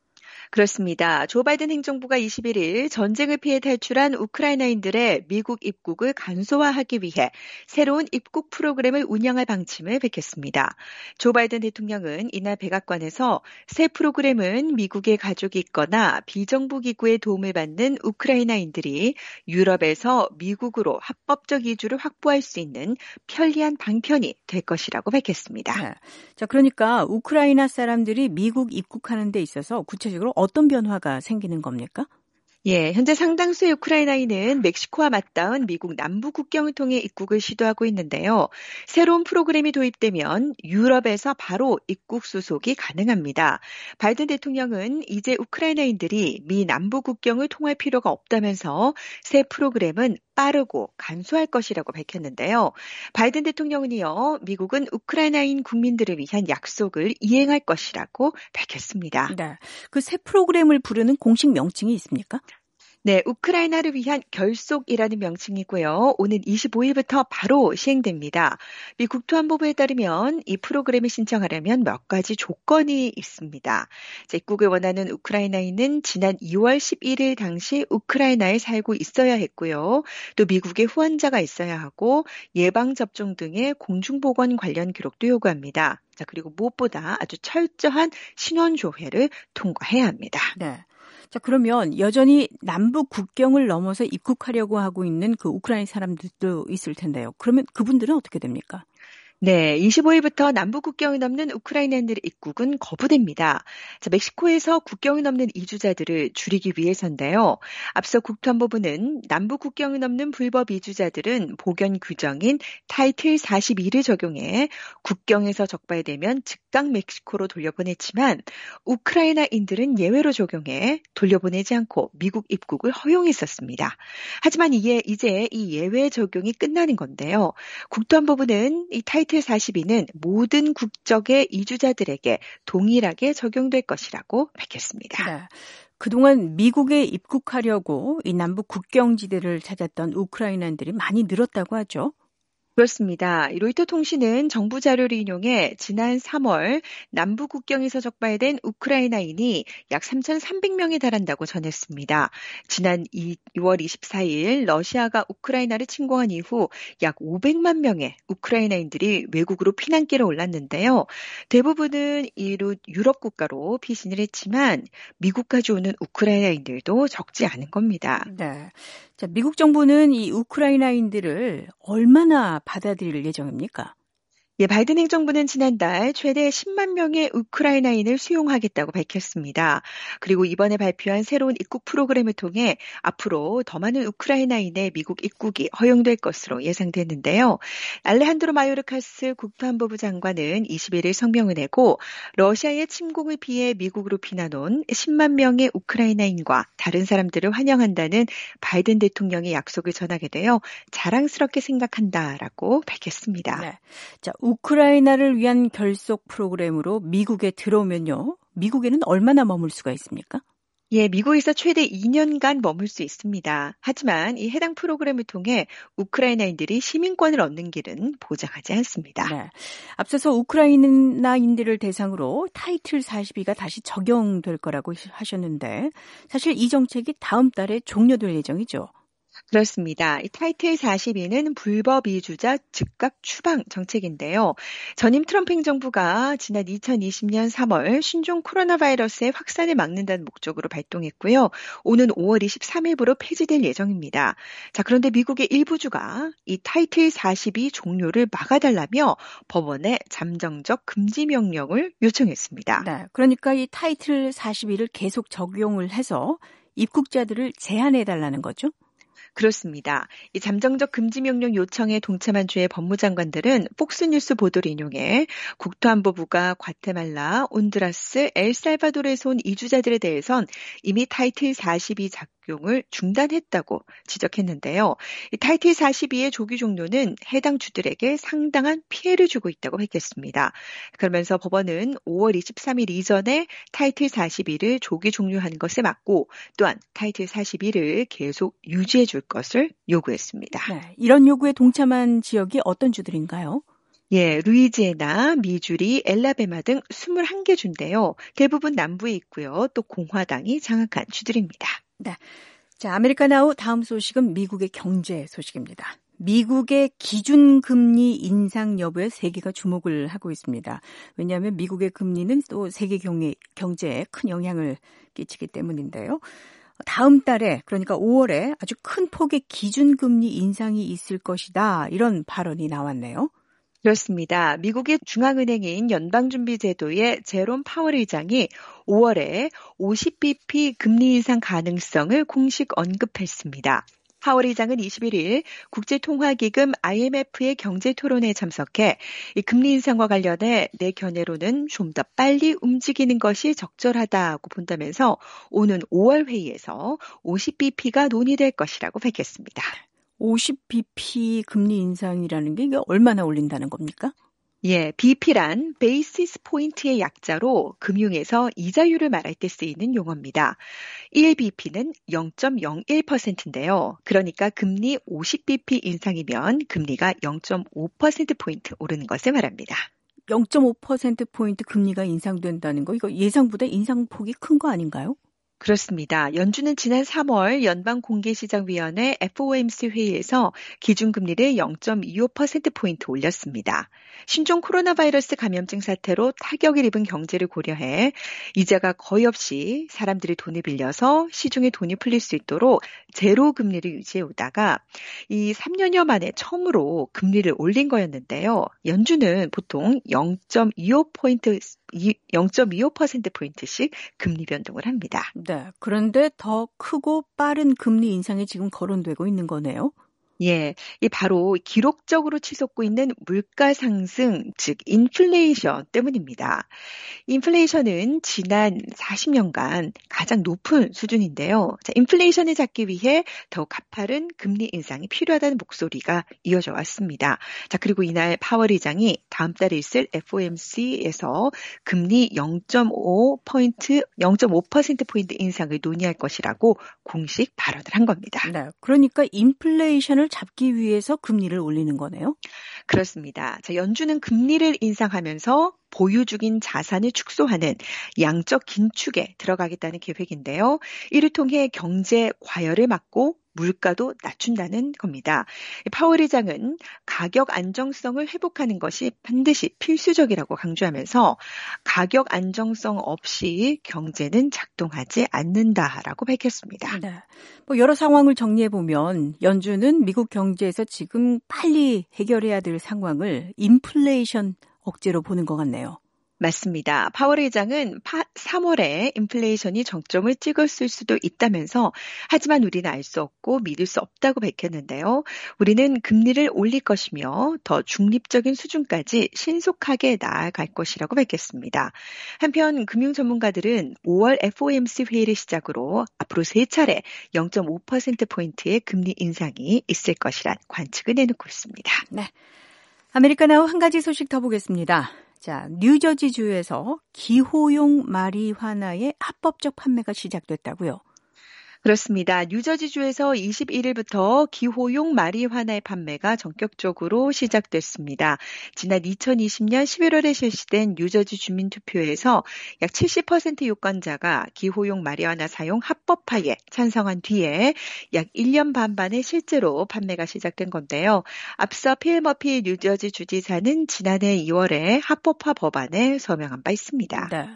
그렇습니다. 조 바이든 행정부가 이십일 일 전쟁을 피해 탈출한 우크라이나인들의 미국 입국을 간소화하기 위해 새로운 입국 프로그램을 운영할 방침을 밝혔습니다. 조 바이든 대통령은 이날 백악관에서 새 프로그램은 미국에 가족이 있거나 비정부 기구의 도움을 받는 우크라이나인들이 유럽에서 미국으로 합법적 이주를 확보할 수 있는 편리한 방편이 될 것이라고 밝혔습니다. 네. 자, 그러니까 우크라이나 사람들이 미국 입국하는 데 있어서 구체적으로 어떤 변화가 생기는 겁니까? 예, 현재 상당수의 우크라이나인은 멕시코와 맞닿은 미국 남부 국경을 통해 입국을 시도하고 있는데요. 새로운 프로그램이 도입되면 유럽에서 바로 입국 수속이 가능합니다. 바이든 대통령은 이제 우크라이나인들이 미 남부 국경을 통할 필요가 없다면서 새 프로그램은 빠르고 간소할 것이라고 밝혔는데요. 바이든 대통령은요, 미국은 우크라이나인 국민들을 위한 약속을 이행할 것이라고 밝혔습니다. 네, 그 새 프로그램을 부르는 공식 명칭이 있습니까? 네, 우크라이나를 위한 결속이라는 명칭이고요. 오는 이십오 일부터 바로 시행됩니다. 미 국토안보부에 따르면 이 프로그램을 신청하려면 몇 가지 조건이 있습니다. 자, 입국을 원하는 우크라이나인은 지난 이월 십일일 당시 우크라이나에 살고 있어야 했고요. 또 미국의 후원자가 있어야 하고 예방접종 등의 공중보건 관련 기록도 요구합니다. 자, 그리고 무엇보다 아주 철저한 신원조회를 통과해야 합니다. 네. 자, 그러면 여전히 남북 국경을 넘어서 입국하려고 하고 있는 그 우크라이나 사람들도 있을 텐데요. 그러면 그분들은 어떻게 됩니까? 네, 이십오일부터 남부 국경을 넘는 우크라이나인들의 입국은 거부됩니다. 자, 멕시코에서 국경을 넘는 이주자들을 줄이기 위해서인데요. 앞서 국토안보부는 남부 국경을 넘는 불법 이주자들은 복연 규정인 타이틀 사십이를 적용해 국경에서 적발되면 즉각 멕시코로 돌려보냈지만 우크라이나인들은 예외로 적용해 돌려보내지 않고 미국 입국을 허용했었습니다. 하지만 이게 이제 이 예외 적용이 끝나는 건데요. 국토안보부는 이 타이틀 사십이는 모든 국적의 이주자들에게 동일하게 적용될 것이라고 밝혔습니다. 네. 그동안 미국에 입국하려고 이 남북 국경지대를 찾았던 우크라이나인들이 많이 늘었다고 하죠. 그렇습니다. 로이터 통신은 정부 자료를 인용해 지난 삼월 남부 국경에서 적발된 우크라이나인이 약 삼천삼백 명에 달한다고 전했습니다. 지난 유월 이십사일 러시아가 우크라이나를 침공한 이후 약 오백만 명의 우크라이나인들이 외국으로 피난길에 올랐는데요. 대부분은 이루 유럽 국가로 피신을 했지만 미국까지 오는 우크라이나인들도 적지 않은 겁니다. 네. 자, 미국 정부는 이 우크라이나인들을 얼마나 받아들일 예정입니까? 예, 바이든 행정부는 지난달 최대 십만 명의 우크라이나인을 수용하겠다고 밝혔습니다. 그리고 이번에 발표한 새로운 입국 프로그램을 통해 앞으로 더 많은 우크라이나인의 미국 입국이 허용될 것으로 예상되는데요. 알레한드로 마요르카스 국토안보부 장관은 이십일일 성명을 내고 러시아의 침공을 피해 미국으로 피난 온 십만 명의 우크라이나인과 다른 사람들을 환영한다는 바이든 대통령의 약속을 전하게 되어 자랑스럽게 생각한다라고 밝혔습니다. 네. 자, 우크라이나를 위한 결속 프로그램으로 미국에 들어오면요. 미국에는 얼마나 머물 수가 있습니까? 예, 미국에서 최대 이 년간 머물 수 있습니다. 하지만 이 해당 프로그램을 통해 우크라이나인들이 시민권을 얻는 길은 보장하지 않습니다. 네. 앞서서 우크라이나인들을 대상으로 타이틀 사십이가 다시 적용될 거라고 하셨는데 사실 이 정책이 다음 달에 종료될 예정이죠. 그렇습니다. 이 타이틀 사십이는 불법 이주자 즉각 추방 정책인데요. 전임 트럼프 행정부가 지난 이천이십년 삼월 신종 코로나 바이러스의 확산을 막는다는 목적으로 발동했고요. 오는 오월 이십삼일부로 폐지될 예정입니다. 자, 그런데 미국의 일부 주가 이 타이틀 사십이 종료를 막아달라며 법원에 잠정적 금지 명령을 요청했습니다. 네, 그러니까 이 타이틀 사십이를 계속 적용을 해서 입국자들을 제한해달라는 거죠? 그렇습니다. 이 잠정적 금지 명령 요청에 동참한 주의 법무장관들은 폭스뉴스 보도를 인용해 국토안보부가 과테말라, 온두라스, 엘살바도르에서 온 이주자들에 대해선 이미 타이틀 사십이 적용을 중단했다고 지적했는데요. 이 타이틀 사십이의 조기 종료는 해당 주들에게 상당한 피해를 주고 있다고 밝혔습니다. 그러면서 법원은 오월 이십삼일 이전에 타이틀 사십이를 조기 종료하는 것에 맞고 또한 타이틀 사십이를 계속 유지해 줄 것을 요구했습니다. 네, 이런 요구에 동참한 지역이 어떤 주들인가요? 예, 루이지애나, 미주리, 엘라베마 등 이십일 개 주인데요. 대부분 남부에 있고요. 또 공화당이 장악한 주들입니다. 네. 자, 아메리카나우 다음 소식은 미국의 경제 소식입니다. 미국의 기준금리 인상 여부에 세계가 주목을 하고 있습니다. 왜냐하면 미국의 금리는 또 세계 경제에 큰 영향을 끼치기 때문인데요. 다음 달에 그러니까 오월에 아주 큰 폭의 기준금리 인상이 있을 것이다. 이런 발언이 나왔네요. 그렇습니다. 미국의 중앙은행인 연방준비제도의 제롬 파월 의장이 오월에 오십 비피 금리 인상 가능성을 공식 언급했습니다. 파월 의장은 이십일일 국제통화기금 아이엠에프의 경제토론회에 참석해 이 금리 인상과 관련해 내 견해로는 좀 더 빨리 움직이는 것이 적절하다고 본다면서 오는 오월 회의에서 오십 비피가 논의될 것이라고 밝혔습니다. 오십 비피 금리 인상이라는 게 이게 얼마나 올린다는 겁니까? 예, 비피란 베이시스 포인트의 약자로 금융에서 이자율을 말할 때 쓰이는 용어입니다. 일 비피는 영 점 영일 퍼센트인데요. 그러니까 금리 오십 비피 인상이면 금리가 영 점 오 퍼센트포인트 오르는 것을 말합니다. 영 점 오 퍼센트포인트 금리가 인상된다는 거 이거 예상보다 인상폭이 큰 거 아닌가요? 그렇습니다. 연준은 지난 삼월 연방공개시장위원회 에프오엠씨 회의에서 기준금리를 영 점 이오 퍼센트포인트 올렸습니다. 신종 코로나 바이러스 감염증 사태로 타격을 입은 경제를 고려해 이자가 거의 없이 사람들이 돈을 빌려서 시중에 돈이 풀릴 수 있도록 제로 금리를 유지해 오다가 이 삼 년여 만에 처음으로 금리를 올린 거였는데요. 연준은 보통 영 점 이오 포인트 영 점 이오 퍼센트포인트씩 금리 변동을 합니다. 네, 그런데 더 크고 빠른 금리 인상이 지금 거론되고 있는 거네요. 예, 이 바로 기록적으로 치솟고 있는 물가 상승, 즉 인플레이션 때문입니다. 인플레이션은 지난 사십 년간 가장 높은 수준인데요. 자, 인플레이션을 잡기 위해 더욱 가파른 금리 인상이 필요하다는 목소리가 이어져 왔습니다. 자, 그리고 이날 파월 의장이 다음 달에 있을 에프오엠씨에서 금리 영 점 오 포인트, 영 점 오 퍼센트포인트 인상을 논의할 것이라고 공식 발언을 한 겁니다. 네, 그러니까 인플레이션을 잡기 위해서 금리를 올리는 거네요. 그렇습니다. 자, 연준은 금리를 인상하면서 보유 중인 자산을 축소하는 양적 긴축에 들어가겠다는 계획인데요. 이를 통해 경제 과열을 막고 물가도 낮춘다는 겁니다. 파월 의장은 가격 안정성을 회복하는 것이 반드시 필수적이라고 강조하면서 가격 안정성 없이 경제는 작동하지 않는다라고 밝혔습니다. 네. 뭐 여러 상황을 정리해 보면 연준은 미국 경제에서 지금 빨리 해결해야 될 상황을 인플레이션 억제로 보는 것 같네요. 맞습니다. 파월 의장은 삼월에 인플레이션이 정점을 찍었을 수도 있다면서 하지만 우리는 알 수 없고 믿을 수 없다고 밝혔는데요. 우리는 금리를 올릴 것이며 더 중립적인 수준까지 신속하게 나아갈 것이라고 밝혔습니다. 한편 금융 전문가들은 오월 에프오엠씨 회의를 시작으로 앞으로 세 차례 영 점 오 퍼센트포인트의 금리 인상이 있을 것이란 관측을 내놓고 있습니다. 네, 아메리카노 한 가지 소식 더 보겠습니다. 자, 뉴저지주에서 기호용 마리화나의 합법적 판매가 시작됐다고요? 그렇습니다. 뉴저지주에서 이십일일부터 기호용 마리화나의 판매가 전격적으로 시작됐습니다. 지난 이천이십년 십일월에 실시된 뉴저지 주민투표에서 약 칠십 퍼센트 유권자가 기호용 마리화나 사용 합법화에 찬성한 뒤에 약 일 년 반 만에 실제로 판매가 시작된 건데요. 앞서 필 머피 뉴저지 주지사는 지난해 이월에 합법화 법안에 서명한 바 있습니다. 네.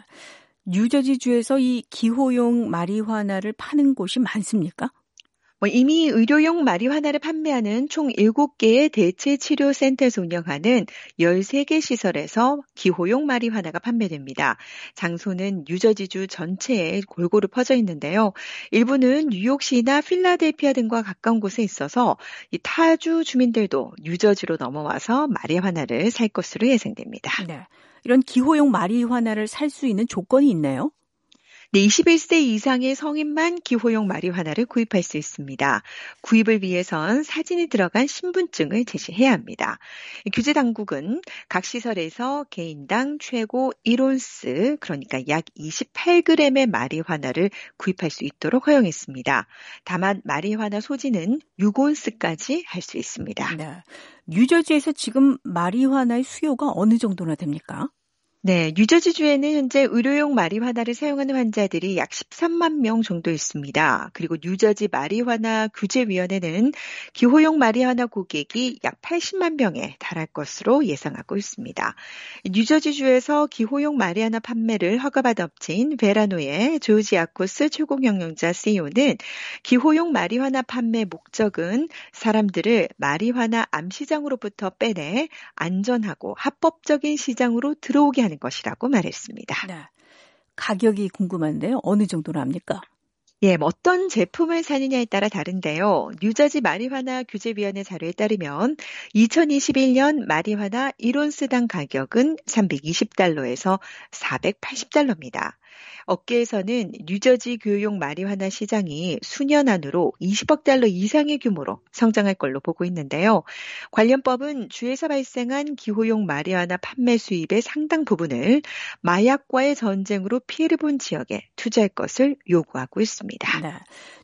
뉴저지주에서 이 기호용 마리화나를 파는 곳이 많습니까? 뭐 이미 의료용 마리화나를 판매하는 총 일곱 개의 대체치료센터에서 운영하는 열세 개 시설에서 기호용 마리화나가 판매됩니다. 장소는 뉴저지주 전체에 골고루 퍼져 있는데요. 일부는 뉴욕시나 필라델피아 등과 가까운 곳에 있어서 이 타주 주민들도 뉴저지로 넘어와서 마리화나를 살 것으로 예상됩니다. 네. 이런 기호용 마리화나를 살 수 있는 조건이 있나요? 네, 이십일 세 이상의 성인만 기호용 마리화나를 구입할 수 있습니다. 구입을 위해선 사진이 들어간 신분증을 제시해야 합니다. 규제 당국은 각 시설에서 개인당 최고 일 온스, 그러니까 약 이십팔 그램의 마리화나를 구입할 수 있도록 허용했습니다. 다만 마리화나 소지는 육 온스까지 할 수 있습니다. 네. 뉴저지에서 지금 마리화나의 수요가 어느 정도나 됩니까? 네, 뉴저지주에는 현재 의료용 마리화나를 사용하는 환자들이 약 십삼만 명 정도 있습니다. 그리고 뉴저지 마리화나 규제위원회는 기호용 마리화나 고객이 약 팔십만 명에 달할 것으로 예상하고 있습니다. 뉴저지주에서 기호용 마리화나 판매를 허가받은 업체인 베라노의 조지 아코스 최고경영자 씨이오는 기호용 마리화나 판매 목적은 사람들을 마리화나 암시장으로부터 빼내 안전하고 합법적인 시장으로 들어오게 하는 것이라고 말했습니다. 네. 가격이 궁금한데요. 어느 정도로 합니까? 예, 어떤 제품을 사느냐에 따라 다른데요. 뉴저지 마리화나 규제위원회 자료에 따르면 이천이십일 년 마리화나 일 온스당 가격은 삼백이십 달러에서 사백팔십 달러입니다. 업계에서는 뉴저지 교용 마리화나 시장이 수년 안으로 이십억 달러 이상의 규모로 성장할 걸로 보고 있는데요. 관련법은 주에서 발생한 기호용 마리화나 판매 수입의 상당 부분을 마약과의 전쟁으로 피해를 본 지역에 투자할 것을 요구하고 있습니다. 네.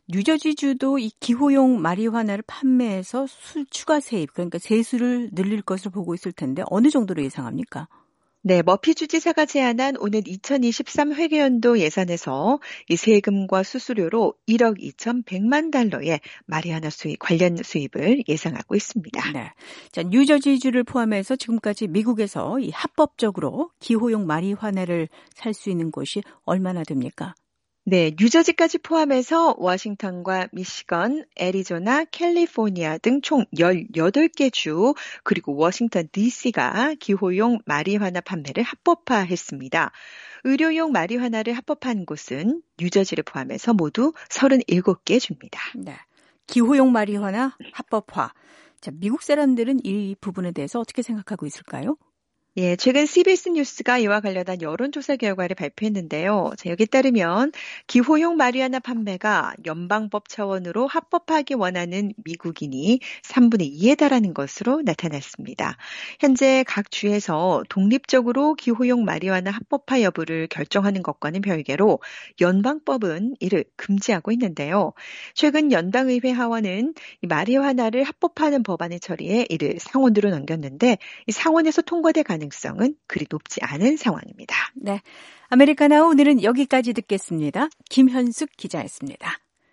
뉴저지주도 이 기호용 마리화나를 판매해서 수 추가 세입, 그러니까 세수를 늘릴 것을 보고 있을 텐데 어느 정도로 예상합니까? 네, 머피 주지사가 제안한 오는 이천이십삼 회계연도 예산에서 이 세금과 수수료로 일억 이천백만 달러의 마리화나 수입, 관련 수입을 예상하고 있습니다. 네. 자, 뉴저지주를 포함해서 지금까지 미국에서 이 합법적으로 기호용 마리화나를 살 수 있는 곳이 얼마나 됩니까? 네, 뉴저지까지 포함해서 워싱턴과 미시건, 애리조나, 캘리포니아 등 총 열여덟 개 주 그리고 워싱턴 디씨가 기호용 마리화나 판매를 합법화했습니다. 의료용 마리화나를 합법한 곳은 뉴저지를 포함해서 모두 서른일곱 개 주입니다. 네, 기호용 마리화나 합법화. 자, 미국 사람들은 이 부분에 대해서 어떻게 생각하고 있을까요? 예, 최근 씨비에스 뉴스가 이와 관련한 여론조사 결과를 발표했는데요. 자, 여기에 따르면 기호용 마리화나 판매가 연방법 차원으로 합법하기 원하는 미국인이 삼분의 이에 달하는 것으로 나타났습니다. 현재 각 주에서 독립적으로 기호용 마리화나 합법화 여부를 결정하는 것과는 별개로 연방법은 이를 금지하고 있는데요. 최근 연방의회 하원은 이 마리화나를 합법화하는 법안을 처리해 이를 상원으로 넘겼는데 이 상원에서 통과될 가능성이 가능성은 그리 높지 않은 상황입니다. 네, 아메리카나 오늘은 여기까지 듣겠습니다. 김현숙 기자였습니다.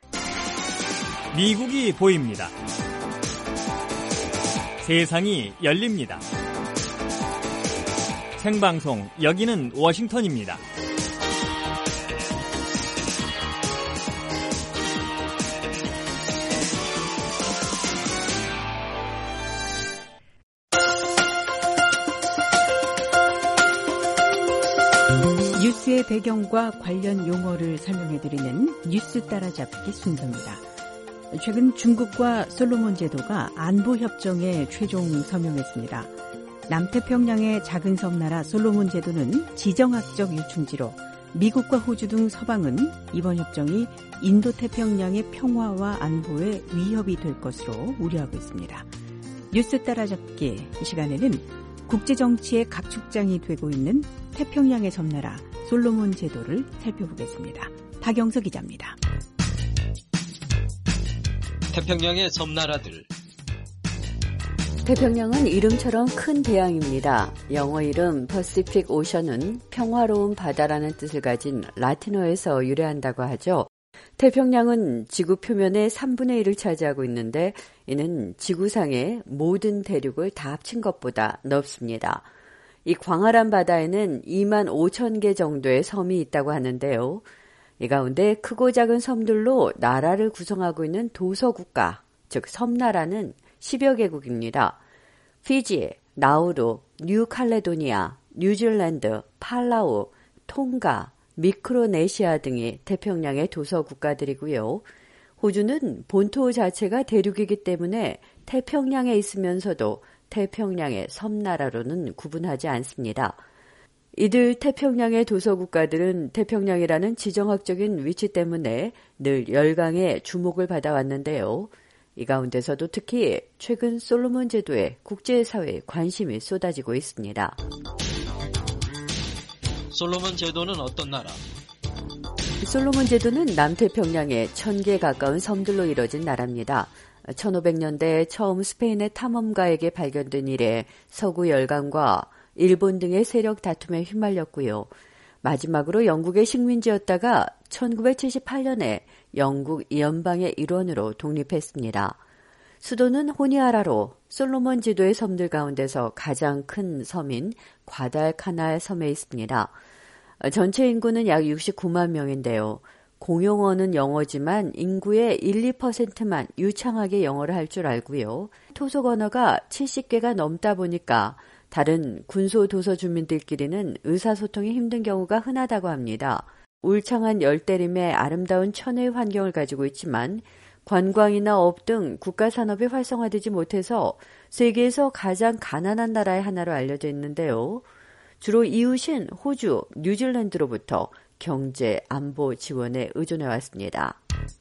미국이 보입니다. 세상이 열립니다. 생방송 여기는 워싱턴입니다. 뉴스의 배경과 관련 용어를 설명해드리는 뉴스 따라잡기 순서입니다. 최근 중국과 솔로몬 제도가 안보협정에 최종 서명했습니다. 남태평양의 작은 섬나라 솔로몬 제도는 지정학적 유충지로 미국과 호주 등 서방은 이번 협정이 인도태평양의 평화와 안보에 위협이 될 것으로 우려하고 있습니다. 뉴스 따라잡기 이 시간에는 국제정치의 각축장이 되고 있는 태평양의 섬나라 솔로몬 제도를 살펴보겠습니다. 박영서 기자입니다. 태평양의 섬나라들. 태평양은 이름처럼 큰 대양입니다. 영어 이름 퍼시픽 오션은 평화로운 바다라는 뜻을 가진 라틴어에서 유래한다고 하죠. 태평양은 지구 표면의 삼분의 일을 차지하고 있는데 이는 지구상의 모든 대륙을 다 합친 것보다 넓습니다. 이 광활한 바다에는 이만 오천 개 정도의 섬이 있다고 하는데요. 이 가운데 크고 작은 섬들로 나라를 구성하고 있는 도서국가, 즉 섬나라는 십여 개국입니다. 피지, 나우루, 뉴칼레도니아, 뉴질랜드, 팔라우, 통가, 미크로네시아 등이 태평양의 도서국가들이고요. 호주는 본토 자체가 대륙이기 때문에 태평양에 있으면서도 태평양의 섬나라로는 구분하지 않습니다. 이들 태평양의 도서국가들은 태평양이라는 지정학적인 위치 때문에 늘 열강의 주목을 받아왔는데요. 이 가운데서도 특히 최근 솔로몬 제도에 국제사회에 관심이 쏟아지고 있습니다. 솔로몬 제도는 어떤 나라? 솔로몬 제도는 남태평양의 천 개 가까운 섬들로 이뤄진 나라입니다. 천오백 년대에 처음 스페인의 탐험가에게 발견된 이래 서구 열강과 일본 등의 세력 다툼에 휘말렸고요. 마지막으로 영국의 식민지였다가 천구백칠십팔 년에 영국 연방의 일원으로 독립했습니다. 수도는 호니아라로 솔로몬 제도의 섬들 가운데서 가장 큰 섬인 과달카날 섬에 있습니다. 전체 인구는 약 육십구만 명인데요. 공용어는 영어지만 인구의 일, 이 퍼센트만 유창하게 영어를 할 줄 알고요. 토속 언어가 칠십 개가 넘다 보니까 다른 군소 도서 주민들끼리는 의사소통이 힘든 경우가 흔하다고 합니다. 울창한 열대림의 아름다운 천혜의 환경을 가지고 있지만 관광이나 업 등 국가 산업이 활성화되지 못해서 세계에서 가장 가난한 나라의 하나로 알려져 있는데요. 주로 이웃인 호주, 뉴질랜드로부터 경제, 안보 지원에 의존해 왔습니다.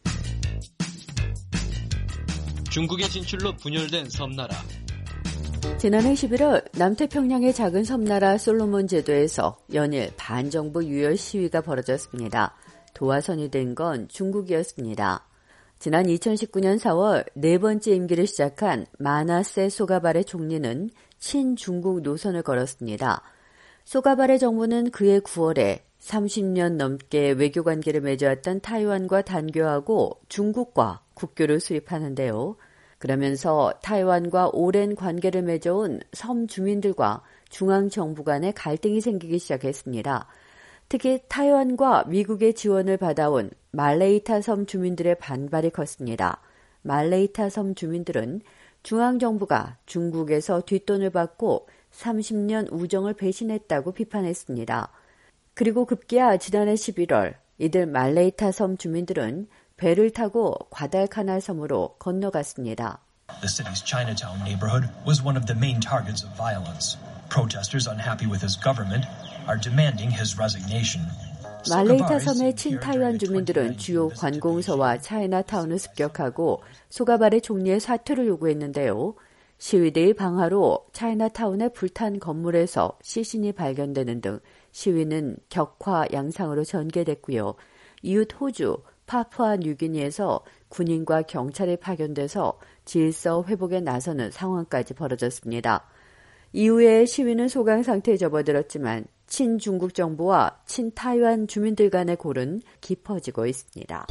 중국의 진출로 분열된 섬나라. 지난해 십일월 남태평양의 작은 섬나라 솔로몬 제도에서 연일 반정부 유혈 시위가 벌어졌습니다. 도화선이 된 건 중국이었습니다. 지난 이천십구 년 사월 네 번째 임기를 시작한 마나세 소가발의 총리는 친중국 노선을 걸었습니다. 소가바레 정부는 그해 구월에 삼십 년 넘게 외교관계를 맺어왔던 타이완과 단교하고 중국과 국교를 수립하는데요. 그러면서 타이완과 오랜 관계를 맺어온 섬 주민들과 중앙정부 간의 갈등이 생기기 시작했습니다. 특히 타이완과 미국의 지원을 받아온 말레이타 섬 주민들의 반발이 컸습니다. 말레이타 섬 주민들은 중앙정부가 중국에서 뒷돈을 받고 삼십 년 우정을 배신했다고 비판했습니다. 그리고 급기야 지난해 십일월 이들 말레이타 섬 주민들은 배를 타고 과달카날 섬으로 건너갔습니다. The city's Chinatown neighborhood was one of the main targets of violence. Protesters unhappy with his government are demanding his resignation. 말레이타 섬의 친타이완 주민들은 주요 관공서와 차이나타운을 습격하고 소가바레 총리의 사퇴를 요구했는데요. 시위대의 방화로 차이나타운의 불탄 건물에서 시신이 발견되는 등 시위는 격화 양상으로 전개됐고요. 이웃 호주, 파푸아 뉴기니에서 군인과 경찰이 파견돼서 질서 회복에 나서는 상황까지 벌어졌습니다. 이후에 시위는 소강 상태에 접어들었지만 친중국 정부와 친타이완 주민들 간의 골은 깊어지고 있습니다.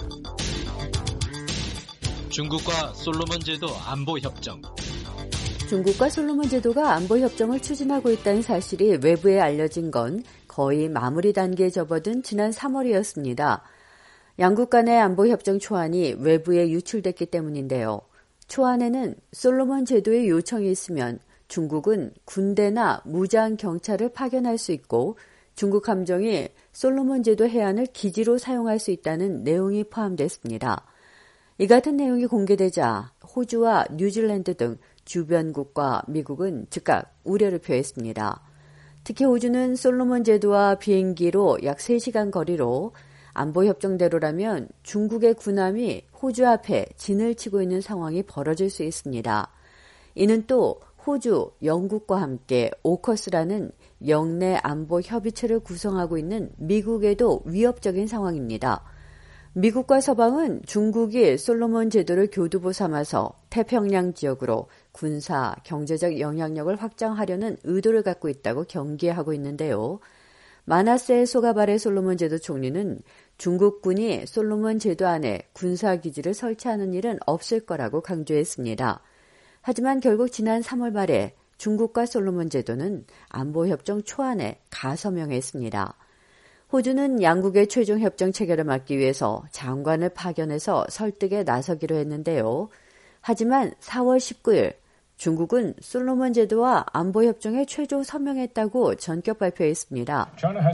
중국과 솔로몬 제도 안보 협정. 중국과 솔로몬 제도가 안보 협정을 추진하고 있다는 사실이 외부에 알려진 건 거의 마무리 단계에 접어든 지난 삼월이었습니다. 양국 간의 안보 협정 초안이 외부에 유출됐기 때문인데요. 초안에는 솔로몬 제도의 요청이 있으면 중국은 군대나 무장 경찰을 파견할 수 있고 중국 함정이 솔로몬 제도 해안을 기지로 사용할 수 있다는 내용이 포함됐습니다. 이 같은 내용이 공개되자 호주와 뉴질랜드 등 주변국과 미국은 즉각 우려를 표했습니다. 특히 호주는 솔로몬 제도와 비행기로 약 세 시간 거리로 안보협정대로라면 중국의 군함이 호주 앞에 진을 치고 있는 상황이 벌어질 수 있습니다. 이는 또 호주, 영국과 함께 오커스라는 영내 안보 협의체를 구성하고 있는 미국에도 위협적인 상황입니다. 미국과 서방은 중국이 솔로몬 제도를 교두보 삼아서 태평양 지역으로 군사, 경제적 영향력을 확장하려는 의도를 갖고 있다고 경계하고 있는데요. 마나세 소가바레 솔로몬 제도 총리는 중국군이 솔로몬 제도 안에 군사기지를 설치하는 일은 없을 거라고 강조했습니다. 하지만 결국 지난 삼월 말에 중국과 솔로몬 제도는 안보협정 초안에 가서명했습니다. 호주는 양국의 최종 협정 체결을 막기 위해서 장관을 파견해서 설득에 나서기로 했는데요. 하지만 사월 십구일 중국은 솔로몬 제도와 안보협정에 최종 서명했다고 전격 발표했습니다.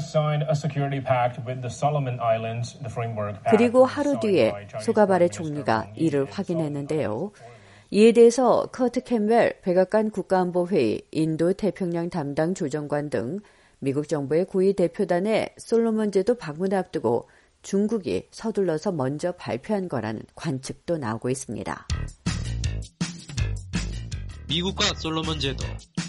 그리고 하루 뒤에 소가바레 총리가 이를 확인했는데요. 이에 대해서 커트 캠벨 백악관 국가안보회의 인도태평양 담당 조정관 등 미국 정부의 고위 대표단의 솔로몬 제도 방문을 앞두고 중국이 서둘러서 먼저 발표한 거라는 관측도 나오고 있습니다. 미국과 솔로몬 제도.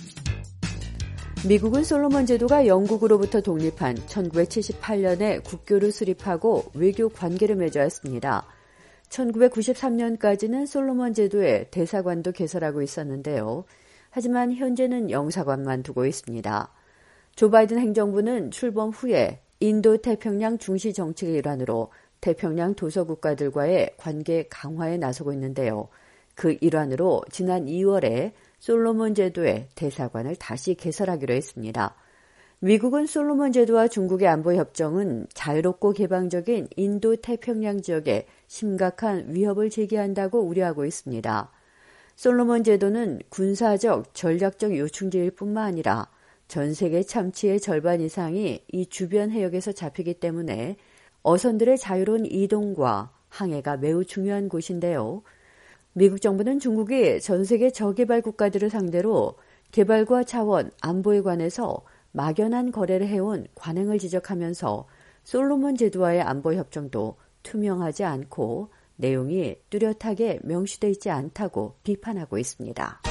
미국은 솔로몬 제도가 영국으로부터 독립한 천구백칠십팔년에 국교를 수립하고 외교 관계를 맺어왔습니다. 천구백구십삼년까지는 솔로몬 제도에 대사관도 개설하고 있었는데요. 하지만 현재는 영사관만 두고 있습니다. 조 바이든 행정부는 출범 후에 인도-태평양 중시 정책의 일환으로 태평양 도서국가들과의 관계 강화에 나서고 있는데요. 그 일환으로 지난 이월에 솔로몬 제도의 대사관을 다시 개설하기로 했습니다. 미국은 솔로몬 제도와 중국의 안보협정은 자유롭고 개방적인 인도-태평양 지역에 심각한 위협을 제기한다고 우려하고 있습니다. 솔로몬 제도는 군사적, 전략적 요충지일 뿐만 아니라 전 세계 참치의 절반 이상이 이 주변 해역에서 잡히기 때문에 어선들의 자유로운 이동과 항해가 매우 중요한 곳인데요. 미국 정부는 중국이 전 세계 저개발 국가들을 상대로 개발과 자원, 안보에 관해서 막연한 거래를 해온 관행을 지적하면서 솔로몬 제도와의 안보협정도 투명하지 않고 내용이 뚜렷하게 명시되어 있지 않다고 비판하고 있습니다.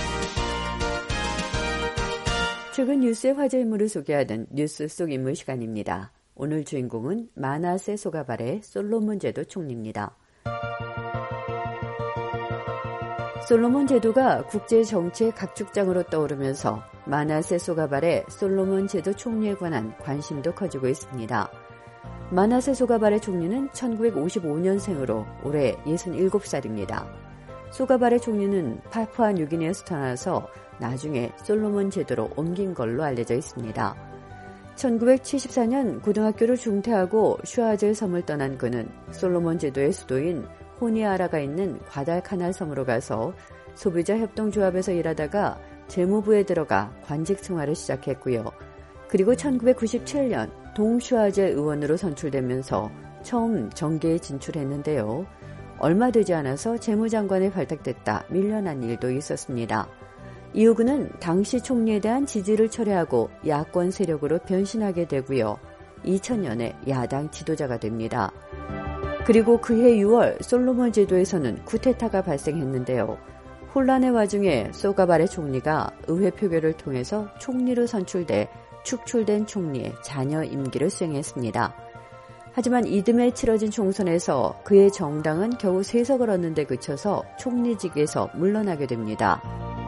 최근 뉴스의 화제 인물을 소개하는 뉴스 속 인물 시간입니다. 오늘 주인공은 마나세 소가바레 솔로몬 제도 총리입니다. 솔로몬 제도가 국제 정치의 각축장으로 떠오르면서 마나세 소가발의 솔로몬 제도 총리에 관한 관심도 커지고 있습니다. 마나세 소가발의 총리는 천구백오십오년생으로 올해 예순일곱 살입니다. 소가발의 총리는 파푸아 뉴기니에서 태어나서 나중에 솔로몬 제도로 옮긴 걸로 알려져 있습니다. 천구백칠십사년 고등학교를 중퇴하고 슈아젤 섬을 떠난 그는 솔로몬 제도의 수도인 호니아라가 있는 과달카날 섬으로 가서 소비자 협동조합에서 일하다가 재무부에 들어가 관직 생활을 시작했고요. 그리고 천구백구십칠년 동슈아젤 의원으로 선출되면서 처음 정계에 진출했는데요. 얼마 되지 않아서 재무장관에 발탁됐다 밀려난 일도 있었습니다. 이후 그는 당시 총리에 대한 지지를 철회하고 야권 세력으로 변신하게 되고요. 이천년에 야당 지도자가 됩니다. 그리고 그해 유월 솔로몬 제도에서는 쿠데타가 발생했는데요. 혼란의 와중에 소가발의 총리가 의회 표결을 통해서 총리로 선출돼 축출된 총리의 잔여 임기를 수행했습니다. 하지만 이듬해 치러진 총선에서 그의 정당은 겨우 세석을 얻는 데 그쳐서 총리직에서 물러나게 됩니다.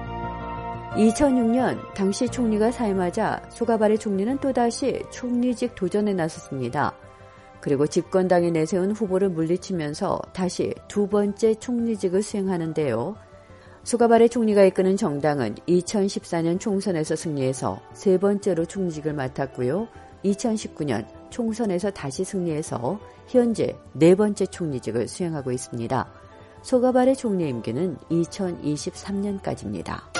이천육년 당시 총리가 사임하자 소가발의 총리는 또다시 총리직 도전에 나섰습니다. 그리고 집권당이 내세운 후보를 물리치면서 다시 두 번째 총리직을 수행하는데요. 소가발의 총리가 이끄는 정당은 이천십사년 총선에서 승리해서 세 번째로 총리직을 맡았고요. 이천십구년 총선에서 다시 승리해서 현재 네 번째 총리직을 수행하고 있습니다. 소가발의 총리 임기는 이천이십삼년까지입니다.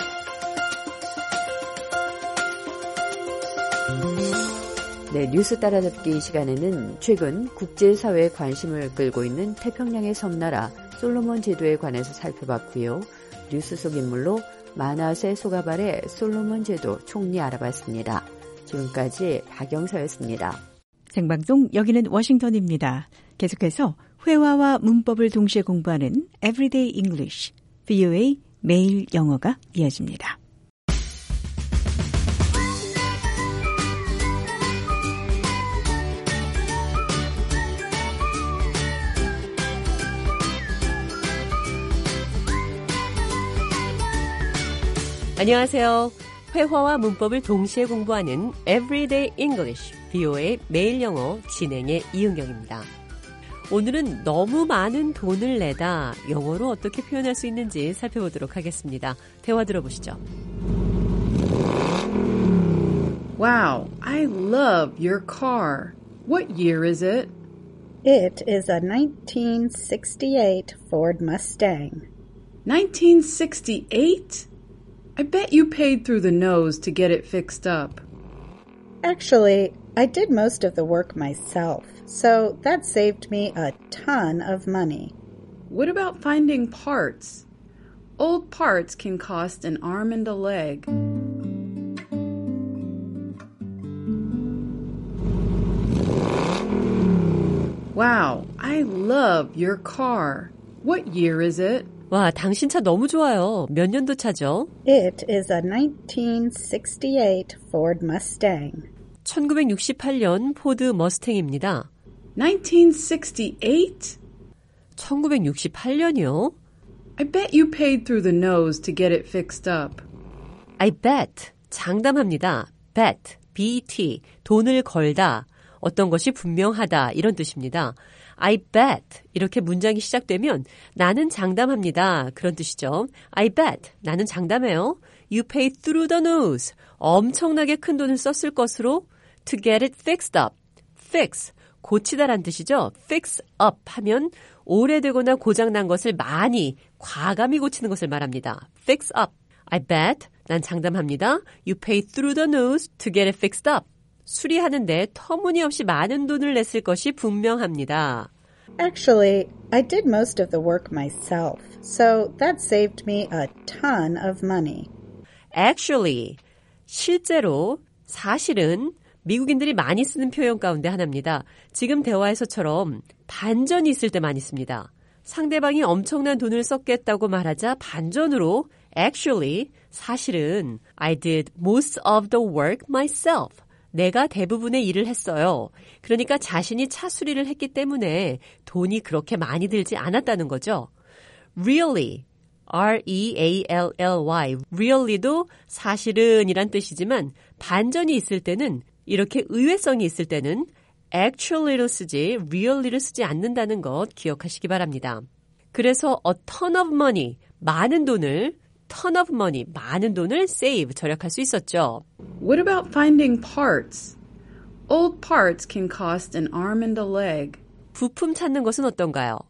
네, 뉴스 따라잡기 시간에는 최근 국제사회의 관심을 끌고 있는 태평양의 섬나라 솔로몬 제도에 관해서 살펴봤고요. 뉴스 속 인물로 마나세 소가발의 솔로몬 제도 총리 알아봤습니다. 지금까지 박영서였습니다. 생방송 여기는 워싱턴입니다. 계속해서 회화와 문법을 동시에 공부하는 Everyday English, 브이오에이 매일 영어가 이어집니다. 안녕하세요. 회화와 문법을 동시에 공부하는 Everyday English, 브이오에이 매일 영어 진행의 이은경입니다. 오늘은 너무 많은 돈을 내다 영어로 어떻게 표현할 수 있는지 살펴보도록 하겠습니다. 대화 들어보시죠. Wow, I love your car. What year is it? It is a nineteen sixty-eight Ford Mustang. nineteen sixty-eight? I bet you paid through the nose to get it fixed up. Actually, I did most of the work myself, so that saved me a ton of money. What about finding parts? Old parts can cost an arm and a leg. Wow, I love your car. What year is it? 와, 당신 차 너무 좋아요. 몇 년도 차죠? It is a nineteen sixty-eight Ford Mustang. 천구백육십팔년 포드 머스탱입니다. nineteen sixty-eight? 천구백육십팔년이요? I bet you paid through the nose to get it fixed up. I bet, 장담합니다. bet, bet, 돈을 걸다, 어떤 것이 분명하다 이런 뜻입니다. I bet 이렇게 문장이 시작되면 나는 장담합니다. 그런 뜻이죠. I bet 나는 장담해요. You pay through the nose 엄청나게 큰 돈을 썼을 것으로 to get it fixed up. fix 고치다란 뜻이죠. fix up 하면 오래되거나 고장난 것을 많이 과감히 고치는 것을 말합니다. fix up. I bet 난 장담합니다. You pay through the nose to get it fixed up. 수리하는데 터무니없이 많은 돈을 냈을 것이 분명합니다. Actually, I did most of the work myself, so that saved me a ton of money. Actually, 실제로, 사실은 미국인들이 많이 쓰는 표현 가운데 하나입니다. 지금 대화에서처럼 반전이 있을 때 많이 씁니다. 상대방이 엄청난 돈을 썼겠다고 말하자 반전으로 Actually, 사실은 I did most of the work myself. 내가 대부분의 일을 했어요. 그러니까 자신이 차 수리를 했기 때문에 돈이 그렇게 많이 들지 않았다는 거죠. Really, R E A L L Y. really도 사실은 이란 뜻이지만 반전이 있을 때는 이렇게 의외성이 있을 때는 actually를 쓰지 really를 쓰지 않는다는 것 기억하시기 바랍니다. 그래서 a ton of money, 많은 돈을 ton of money, 많은 돈을 save, 절약할 수 있었죠. What about finding parts? Old parts can cost an arm and a leg. 부품 찾는 것은 어떤가요?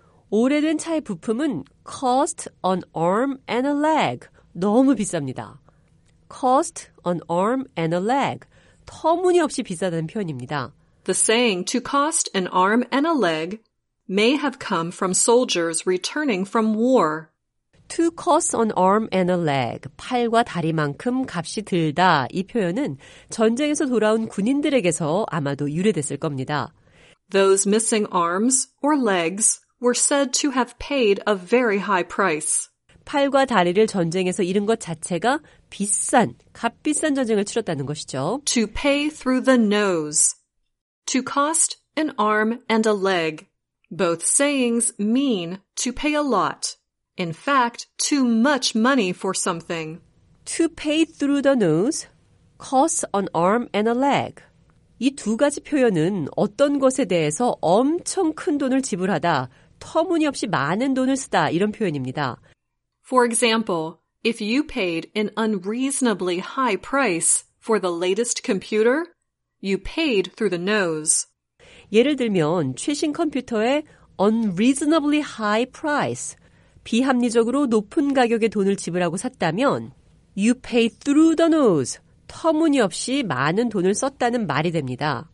오래된 차의 부품은 cost an arm and a leg. 너무 비쌉니다. cost an arm and a leg. 터무니없이 비싸다는 표현입니다. The saying to cost an arm and a leg may have come from soldiers returning from war. To cost an arm and a leg, 팔과 다리만큼 값이 들다. 이 표현은 전쟁에서 돌아온 군인들에게서 아마도 유래됐을 겁니다. Those missing arms or legs were said to have paid a very high price. 팔과 다리를 전쟁에서 잃은 것 자체가 비싼, 값비싼 전쟁을 치렀다는 것이죠. To pay through the nose. To cost an arm and a leg. Both sayings mean to pay a lot. In fact, too much money for something. To pay through the nose, cost an arm and a leg. 이 두 가지 표현은 어떤 것에 대해서 엄청 큰 돈을 지불하다, 터무니없이 많은 돈을 쓰다 이런 표현입니다. For example, if you paid an unreasonably high price for the latest computer, you paid through the nose. 예를 들면 최신 컴퓨터에 unreasonably high price, 비합리적으로 높은 가격의 돈을 지불하고 샀다면 you pay through the nose, 터무니없이 많은 돈을 썼다는 말이 됩니다.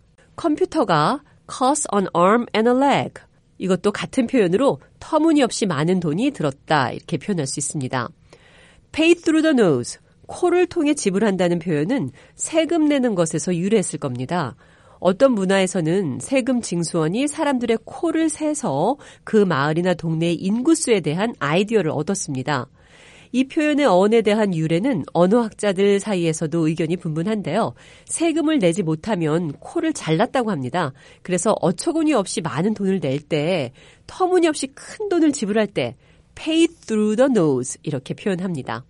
컴퓨터가 cost an arm and a leg, 이것도 같은 표현으로 터무니없이 많은 돈이 들었다 이렇게 표현할 수 있습니다. pay through the nose, 코를 통해 지불한다는 표현은 세금 내는 것에서 유래했을 겁니다. 어떤 문화에서는 세금 징수원이 사람들의 코를 세서 그 마을이나 동네의 인구수에 대한 아이디어를 얻었습니다. 이 표현의 어원에 대한 유래는 언어학자들 사이에서도 의견이 분분한데요. 세금을 내지 못하면 코를 잘랐다고 합니다. 그래서 어처구니 없이 많은 돈을 낼 때, 터무니없이 큰 돈을 지불할 때 pay through the nose 이렇게 표현합니다.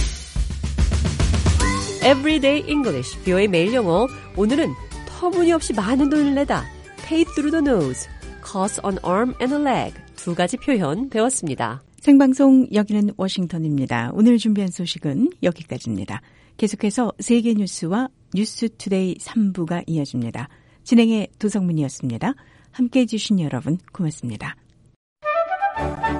Everyday English, 비오의 매일 영어. 오늘은 터무니없이 많은 돈을 내다, pay through the nose, cost an arm and a leg 두 가지 표현 배웠습니다. 생방송 여기는 워싱턴입니다. 오늘 준비한 소식은 여기까지입니다. 계속해서 세계 뉴스와 뉴스투데이 삼 부가 이어집니다. 진행의 도성민이었습니다. 함께해 주신 여러분 고맙습니다.